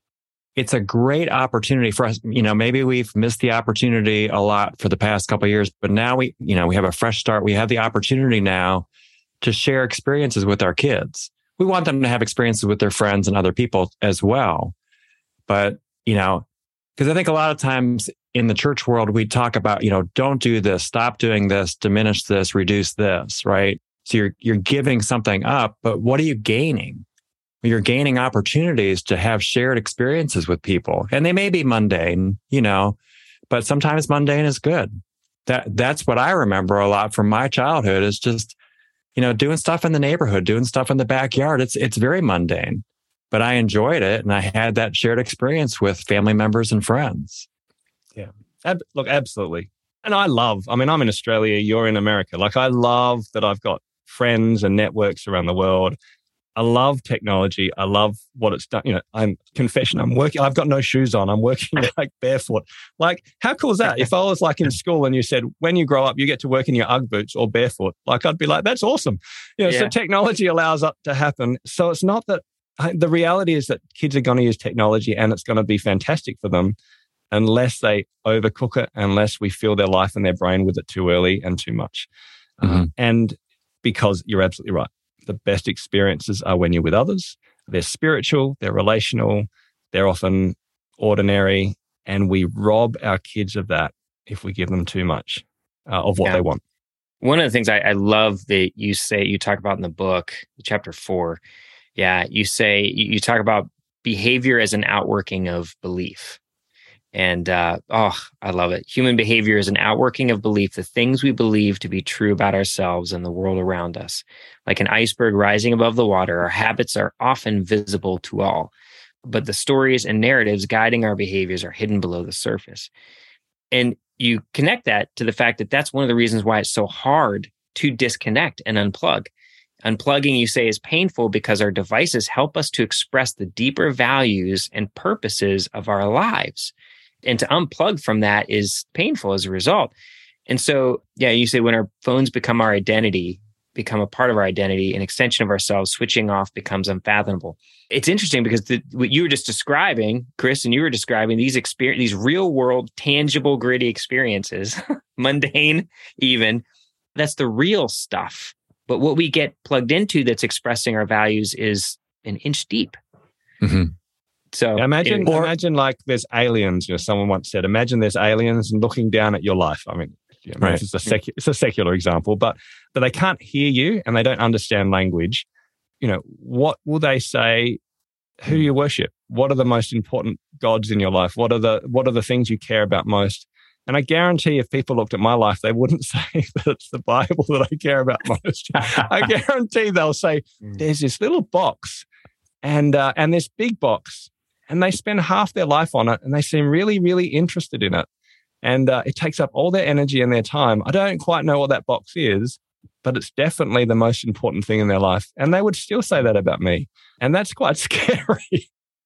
it's a great opportunity for us. You know, maybe we've missed the opportunity a lot for the past couple of years, but now we, you know, we have a fresh start. We have the opportunity now to share experiences with our kids. We want them to have experiences with their friends and other people as well. But, you know, because I think a lot of times in the church world, we talk about, you know, don't do this, stop doing this, diminish this, reduce this, right? So you're, you're giving something up, but what are you gaining? You're gaining opportunities to have shared experiences with people. And they may be mundane, you know, but sometimes mundane is good. That that's what I remember a lot from my childhood is just, you know, doing stuff in the neighborhood, doing stuff in the backyard. It's it's very mundane, but I enjoyed it. And I had that shared experience with family members and friends. Yeah. Ab- look, absolutely. And I love, I mean, I'm in Australia, you're in America. Like I love that I've got friends and networks around the world. I love technology. I love what it's done. You know, I'm confession. I'm working. I've got no shoes on. I'm working like barefoot. Like, how cool is that? If I was like in school and you said, when you grow up, you get to work in your Ugg boots or barefoot, like I'd be like, that's awesome. You know, yeah. So technology allows that to happen. So it's not that I, the reality is that kids are going to use technology and it's going to be fantastic for them unless they overcook it, unless we fill their life and their brain with it too early and too much. Mm-hmm. Uh, and because you're absolutely right. The best experiences are when you're with others. They're spiritual, they're relational, they're often ordinary, and we rob our kids of that if we give them too much uh, of what yeah. they want. One of the things I, I love that you say, you talk about in the book, chapter four, yeah, you say, you, you talk about behavior as an outworking of belief. And, uh, oh, I love it. Human behavior is an outworking of belief, the things we believe to be true about ourselves and the world around us. Like an iceberg rising above the water, our habits are often visible to all, but the stories and narratives guiding our behaviors are hidden below the surface. And you connect that to the fact that that's one of the reasons why it's so hard to disconnect and unplug. Unplugging, you say, is painful because our devices help us to express the deeper values and purposes of our lives. And to unplug from that is painful as a result. And so, yeah, you say when our phones become our identity, become a part of our identity, an extension of ourselves, switching off becomes unfathomable. It's interesting because the, what you were just describing, Chris, and you were describing these experience, these real world, tangible, gritty experiences, mundane even, that's the real stuff. But what we get plugged into that's expressing our values is an inch deep. Mm-hmm. So yeah, imagine, or, imagine like there's aliens. You know, someone once said, imagine there's aliens and looking down at your life. I mean, you know, right. it's, a secu- it's a secular example, but but they can't hear you and they don't understand language. You know, what will they say? Who do you worship? What are the most important gods in your life? What are the what are the things you care about most? And I guarantee if people looked at my life, they wouldn't say that it's the Bible that I care about most. I guarantee they'll say, there's this little box and uh, and this big box. And they spend half their life on it and they seem really, really interested in it. And uh, it takes up all their energy and their time. I don't quite know what that box is, but it's definitely the most important thing in their life. And they would still say that about me. And that's quite scary.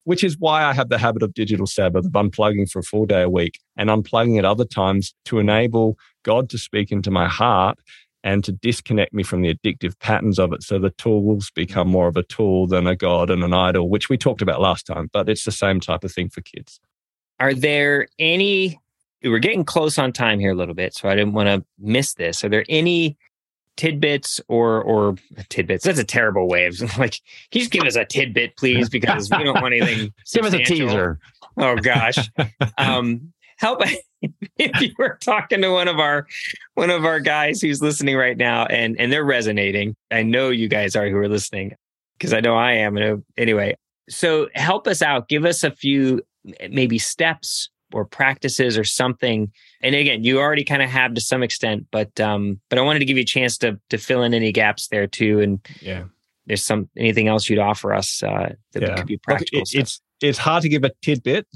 which is why I have the habit of digital Sabbath, of unplugging for a full day a week and unplugging at other times to enable God to speak into my heart and to disconnect me from the addictive patterns of it. So the tools become more of a tool than a God and an idol, which we talked about last time, but it's the same type of thing for kids. Are there any, we're getting close on time here a little bit, so I didn't want to miss this. Are there any tidbits or or tidbits? That's a terrible way of like, can you just give us a tidbit, please? Because we don't want anything Give us a teaser. Oh gosh. Um, help if you were talking to one of our one of our guys who's listening right now and and they're resonating. I know you guys are who are listening because I know I am. And anyway, so help us out. Give us a few maybe steps or practices or something. And again, you already kind of have to some extent, but um, but I wanted to give you a chance to to fill in any gaps there too. And yeah, there's some anything else you'd offer us uh, that yeah. could be practical. Look, it, it's it's hard to give a tidbit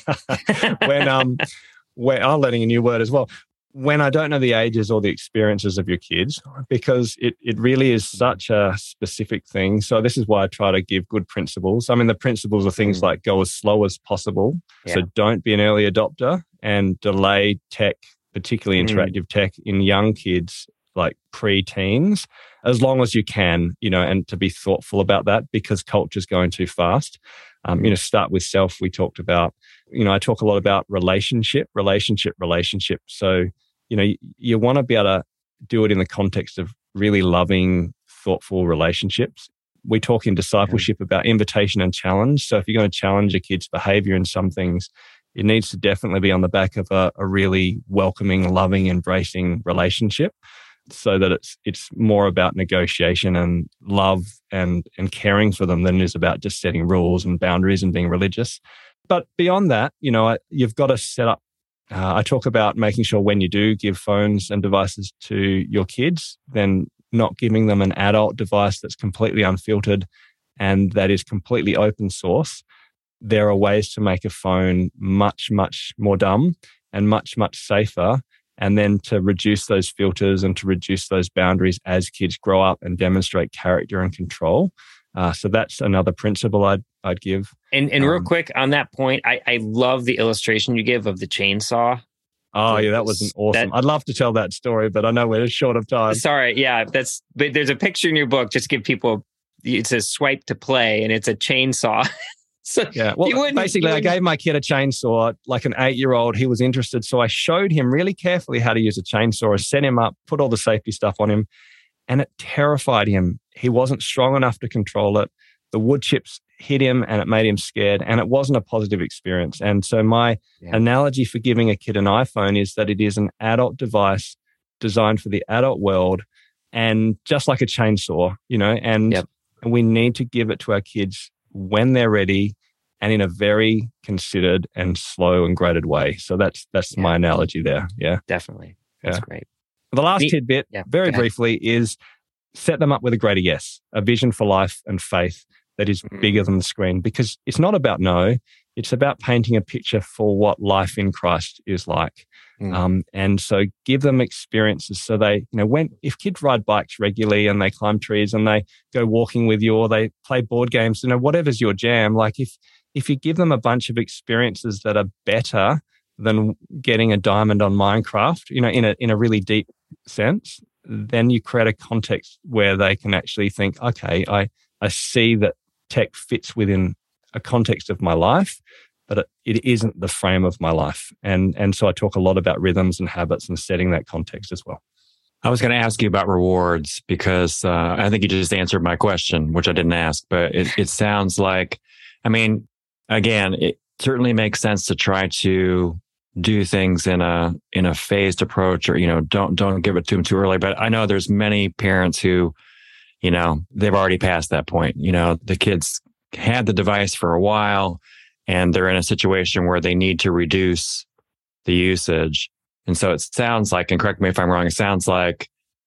when um when I'm learning a new word as well. When I don't know the ages or the experiences of your kids, because it, it really is such a specific thing. So this is why I try to give good principles. I mean, the principles are things mm. like go as slow as possible. Yeah. So don't be an early adopter and delay tech, particularly interactive mm. tech in young kids, like pre-teens, as long as you can, you know, and to be thoughtful about that because culture's going too fast. Um, you know, start with self. We talked about, you know, I talk a lot about relationship, relationship, relationship. So, you know, you, you want to be able to do it in the context of really loving, thoughtful relationships. We talk in discipleship yeah. about invitation and challenge. So if you're going to challenge a kid's behavior in some things, it needs to definitely be on the back of a, a really welcoming, loving, embracing relationship, so that it's it's more about negotiation and love and and caring for them than it is about just setting rules and boundaries and being religious. But beyond that, you know, you've got to set up. Uh, I talk about making sure when you do give phones and devices to your kids, then not giving them an adult device that's completely unfiltered and that is completely open source. There are ways to make a phone much, much more dumb and much, much safer, and then to reduce those filters and to reduce those boundaries as kids grow up and demonstrate character and control. Uh, so that's another principle I'd I'd give. And and real um, quick on that point, I, I love the illustration you give of the chainsaw. Oh yeah, that was an awesome. That, I'd love to tell that story, but I know we're short of time. Sorry, yeah, that's. But there's a picture in your book. Just give people. It says swipe to play, and it's a chainsaw. So yeah, well, basically, I gave my kid a chainsaw, like an eight-year-old. He was interested, so I showed him really carefully how to use a chainsaw. I set him up, put all the safety stuff on him, and it terrified him. He wasn't strong enough to control it. The wood chips hit him, and it made him scared, and it wasn't a positive experience. And so my yeah. analogy for giving a kid an iPhone is that it is an adult device designed for the adult world, and just like a chainsaw, you know, and, yep. and we need to give it to our kids when they're ready and in a very considered and slow and graded way. So that's that's yeah. my analogy there. Yeah. Definitely. That's yeah. great. The last the, tidbit, yeah, very briefly, is set them up with a greater yes, a vision for life and faith that is mm. bigger than the screen, because it's not about no, it's about painting a picture for what life in Christ is like. Mm. Um, and so give them experiences so they, you know, when, if kids ride bikes regularly and they climb trees and they go walking with you or they play board games, you know, whatever's your jam, like if, if you give them a bunch of experiences that are better than getting a diamond on Minecraft, you know, in a, in a really deep sense, then you create a context where they can actually think, okay, I, I see that tech fits within a context of my life, but it, it isn't the frame of my life. And, and so I talk a lot about rhythms and habits and setting that context as well. I was going to ask you about rewards because uh, I think you just answered my question, which I didn't ask, but it, it sounds like, I mean, again, it certainly makes sense to try to do things in a in a phased approach, or, you know, don't don't give it to them too early. But I know there's many parents who, you know, they've already passed that point. You know, the kids had the device for a while and they're in a situation where they need to reduce the usage. And so it sounds like, and correct me if I'm wrong, it sounds like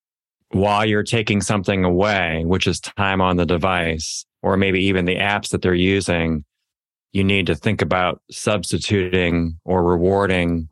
while you're taking something away, which is time on the device, or maybe even the apps that they're using, you need to think about substituting or rewarding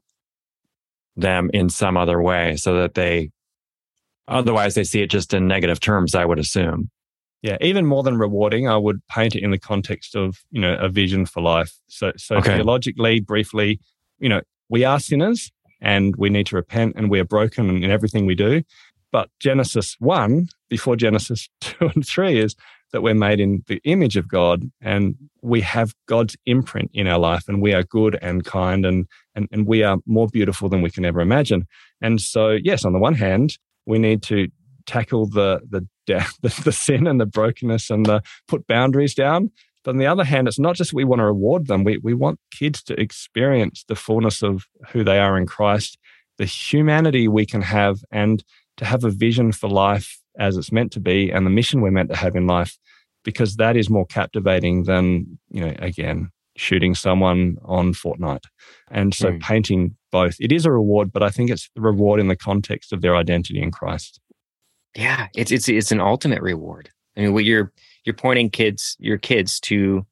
them in some other way so that they, otherwise they see it just in negative terms, I would assume. Yeah, even more than rewarding, I would paint it in the context of, you know, a vision for life. So, so Okay. theologically, briefly, you know, we are sinners and we need to repent and we are broken in everything we do. But Genesis one, before Genesis two and three, is that we're made in the image of God and we have God's imprint in our life and we are good and kind and, and, and we are more beautiful than we can ever imagine. And so, yes, on the one hand, we need to tackle the the the, the sin and the brokenness and the put boundaries down. But on the other hand, it's not just we want to reward them. We we want kids to experience the fullness of who they are in Christ, the humanity we can have, and to have a vision for life as it's meant to be and the mission we're meant to have in life, because that is more captivating than, you know, again, shooting someone on Fortnite. And so mm. painting both, it is a reward, but I think it's the reward in the context of their identity in Christ. Yeah, it's it's it's an ultimate reward. I mean, what you're you're pointing kids, your kids to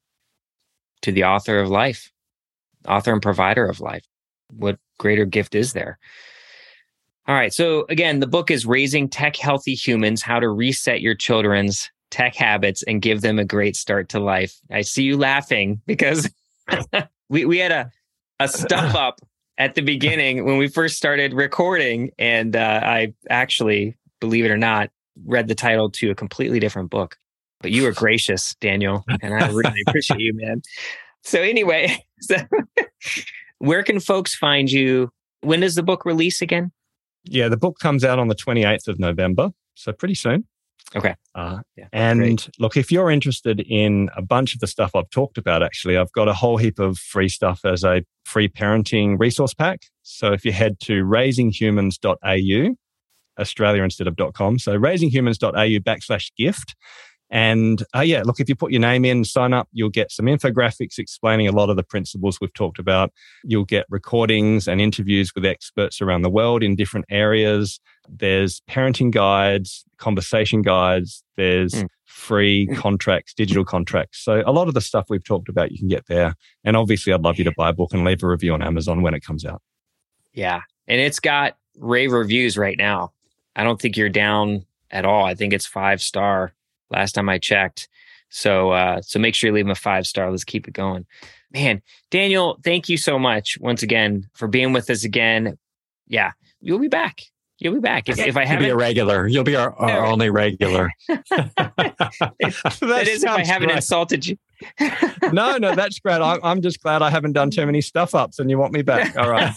to the author of life, author and provider of life. What greater gift is there? All right. So again, the book is Raising Tech Healthy Humans: How to Reset Your Children's Tech Habits and Give Them a Great Start to Life. I see you laughing because we we had a a stuff up at the beginning when we first started recording, and uh, I actually, believe it or not, read the title to a completely different book. But you were gracious, Daniel, and I really appreciate you, man. So anyway, so where can folks find you? When does the book release again? Yeah, the book comes out on the twenty-eighth of November, so pretty soon. Okay. Uh, yeah, and great. Look, if you're interested in a bunch of the stuff I've talked about, actually, I've got a whole heap of free stuff as a free parenting resource pack. So if you head to raising humans dot a u, Australia instead of .com. So raising humans dot a u backslash gift. And uh, yeah, look, if you put your name in, sign up, you'll get some infographics explaining a lot of the principles we've talked about. You'll get recordings and interviews with experts around the world in different areas. There's parenting guides, conversation guides. There's mm. free contracts, digital contracts. So a lot of the stuff we've talked about, you can get there. And obviously, I'd love you to buy a book and leave a review on Amazon when it comes out. Yeah. And it's got rave reviews right now. I don't think you're down at all. I think it's five star last time I checked. So, uh, so make sure you leave them a five star. Let's keep it going. Man, Daniel, thank you so much once again for being with us again. Yeah, you'll be back. You'll be back. If, if I haven't... You'll be a regular. You'll be our, our only regular. that, that is if I haven't great. insulted you. no, no, that's great. I, I'm just glad I haven't done too many stuff ups and you want me back. All right.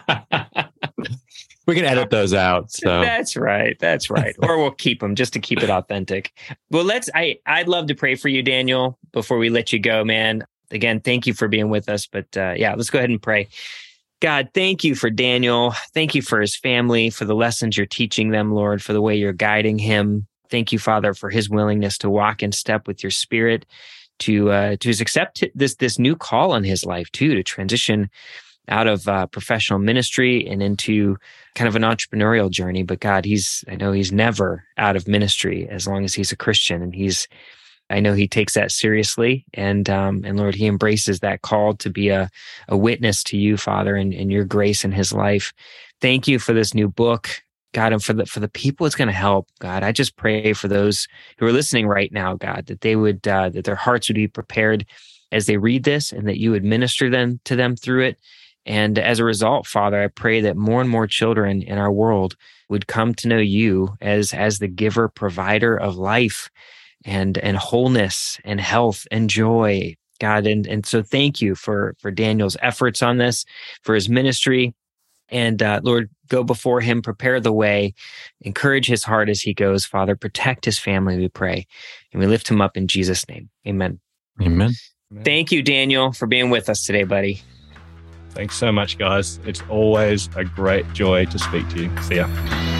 We can edit those out. So that's right. That's right. Or we'll keep them just to keep it authentic. Well, let's, I, I'd love to pray for you, Daniel, before we let you go, man. Again, thank you for being with us. But uh, yeah, let's go ahead and pray. God, thank you for Daniel. Thank you for his family, for the lessons you're teaching them, Lord, for the way you're guiding him. Thank you, Father, for his willingness to walk in step with your Spirit, to uh, to accept this this new call on his life too, to transition out of uh, professional ministry and into kind of an entrepreneurial journey. But God, he's I know he's never out of ministry as long as he's a Christian, and he's I know he takes that seriously, and um, and Lord, he embraces that call to be a, a witness to you, Father, and, and your grace in his life. Thank you for this new book, God, and for the for the people it's going to help, God. I just pray for those who are listening right now, God, that they would uh, that their hearts would be prepared as they read this, and that you would minister them to them through it. And as a result, Father, I pray that more and more children in our world would come to know you as as the giver, provider of life, and and wholeness and health and joy, God. And, and so thank you for, for Daniel's efforts on this, for his ministry. And uh, Lord, go before him, prepare the way, encourage his heart as he goes. Father, protect his family, we pray. And we lift him up in Jesus' name. Amen. Amen. Thank you, Daniel, for being with us today, buddy. Thanks so much, guys. It's always a great joy to speak to you. See ya.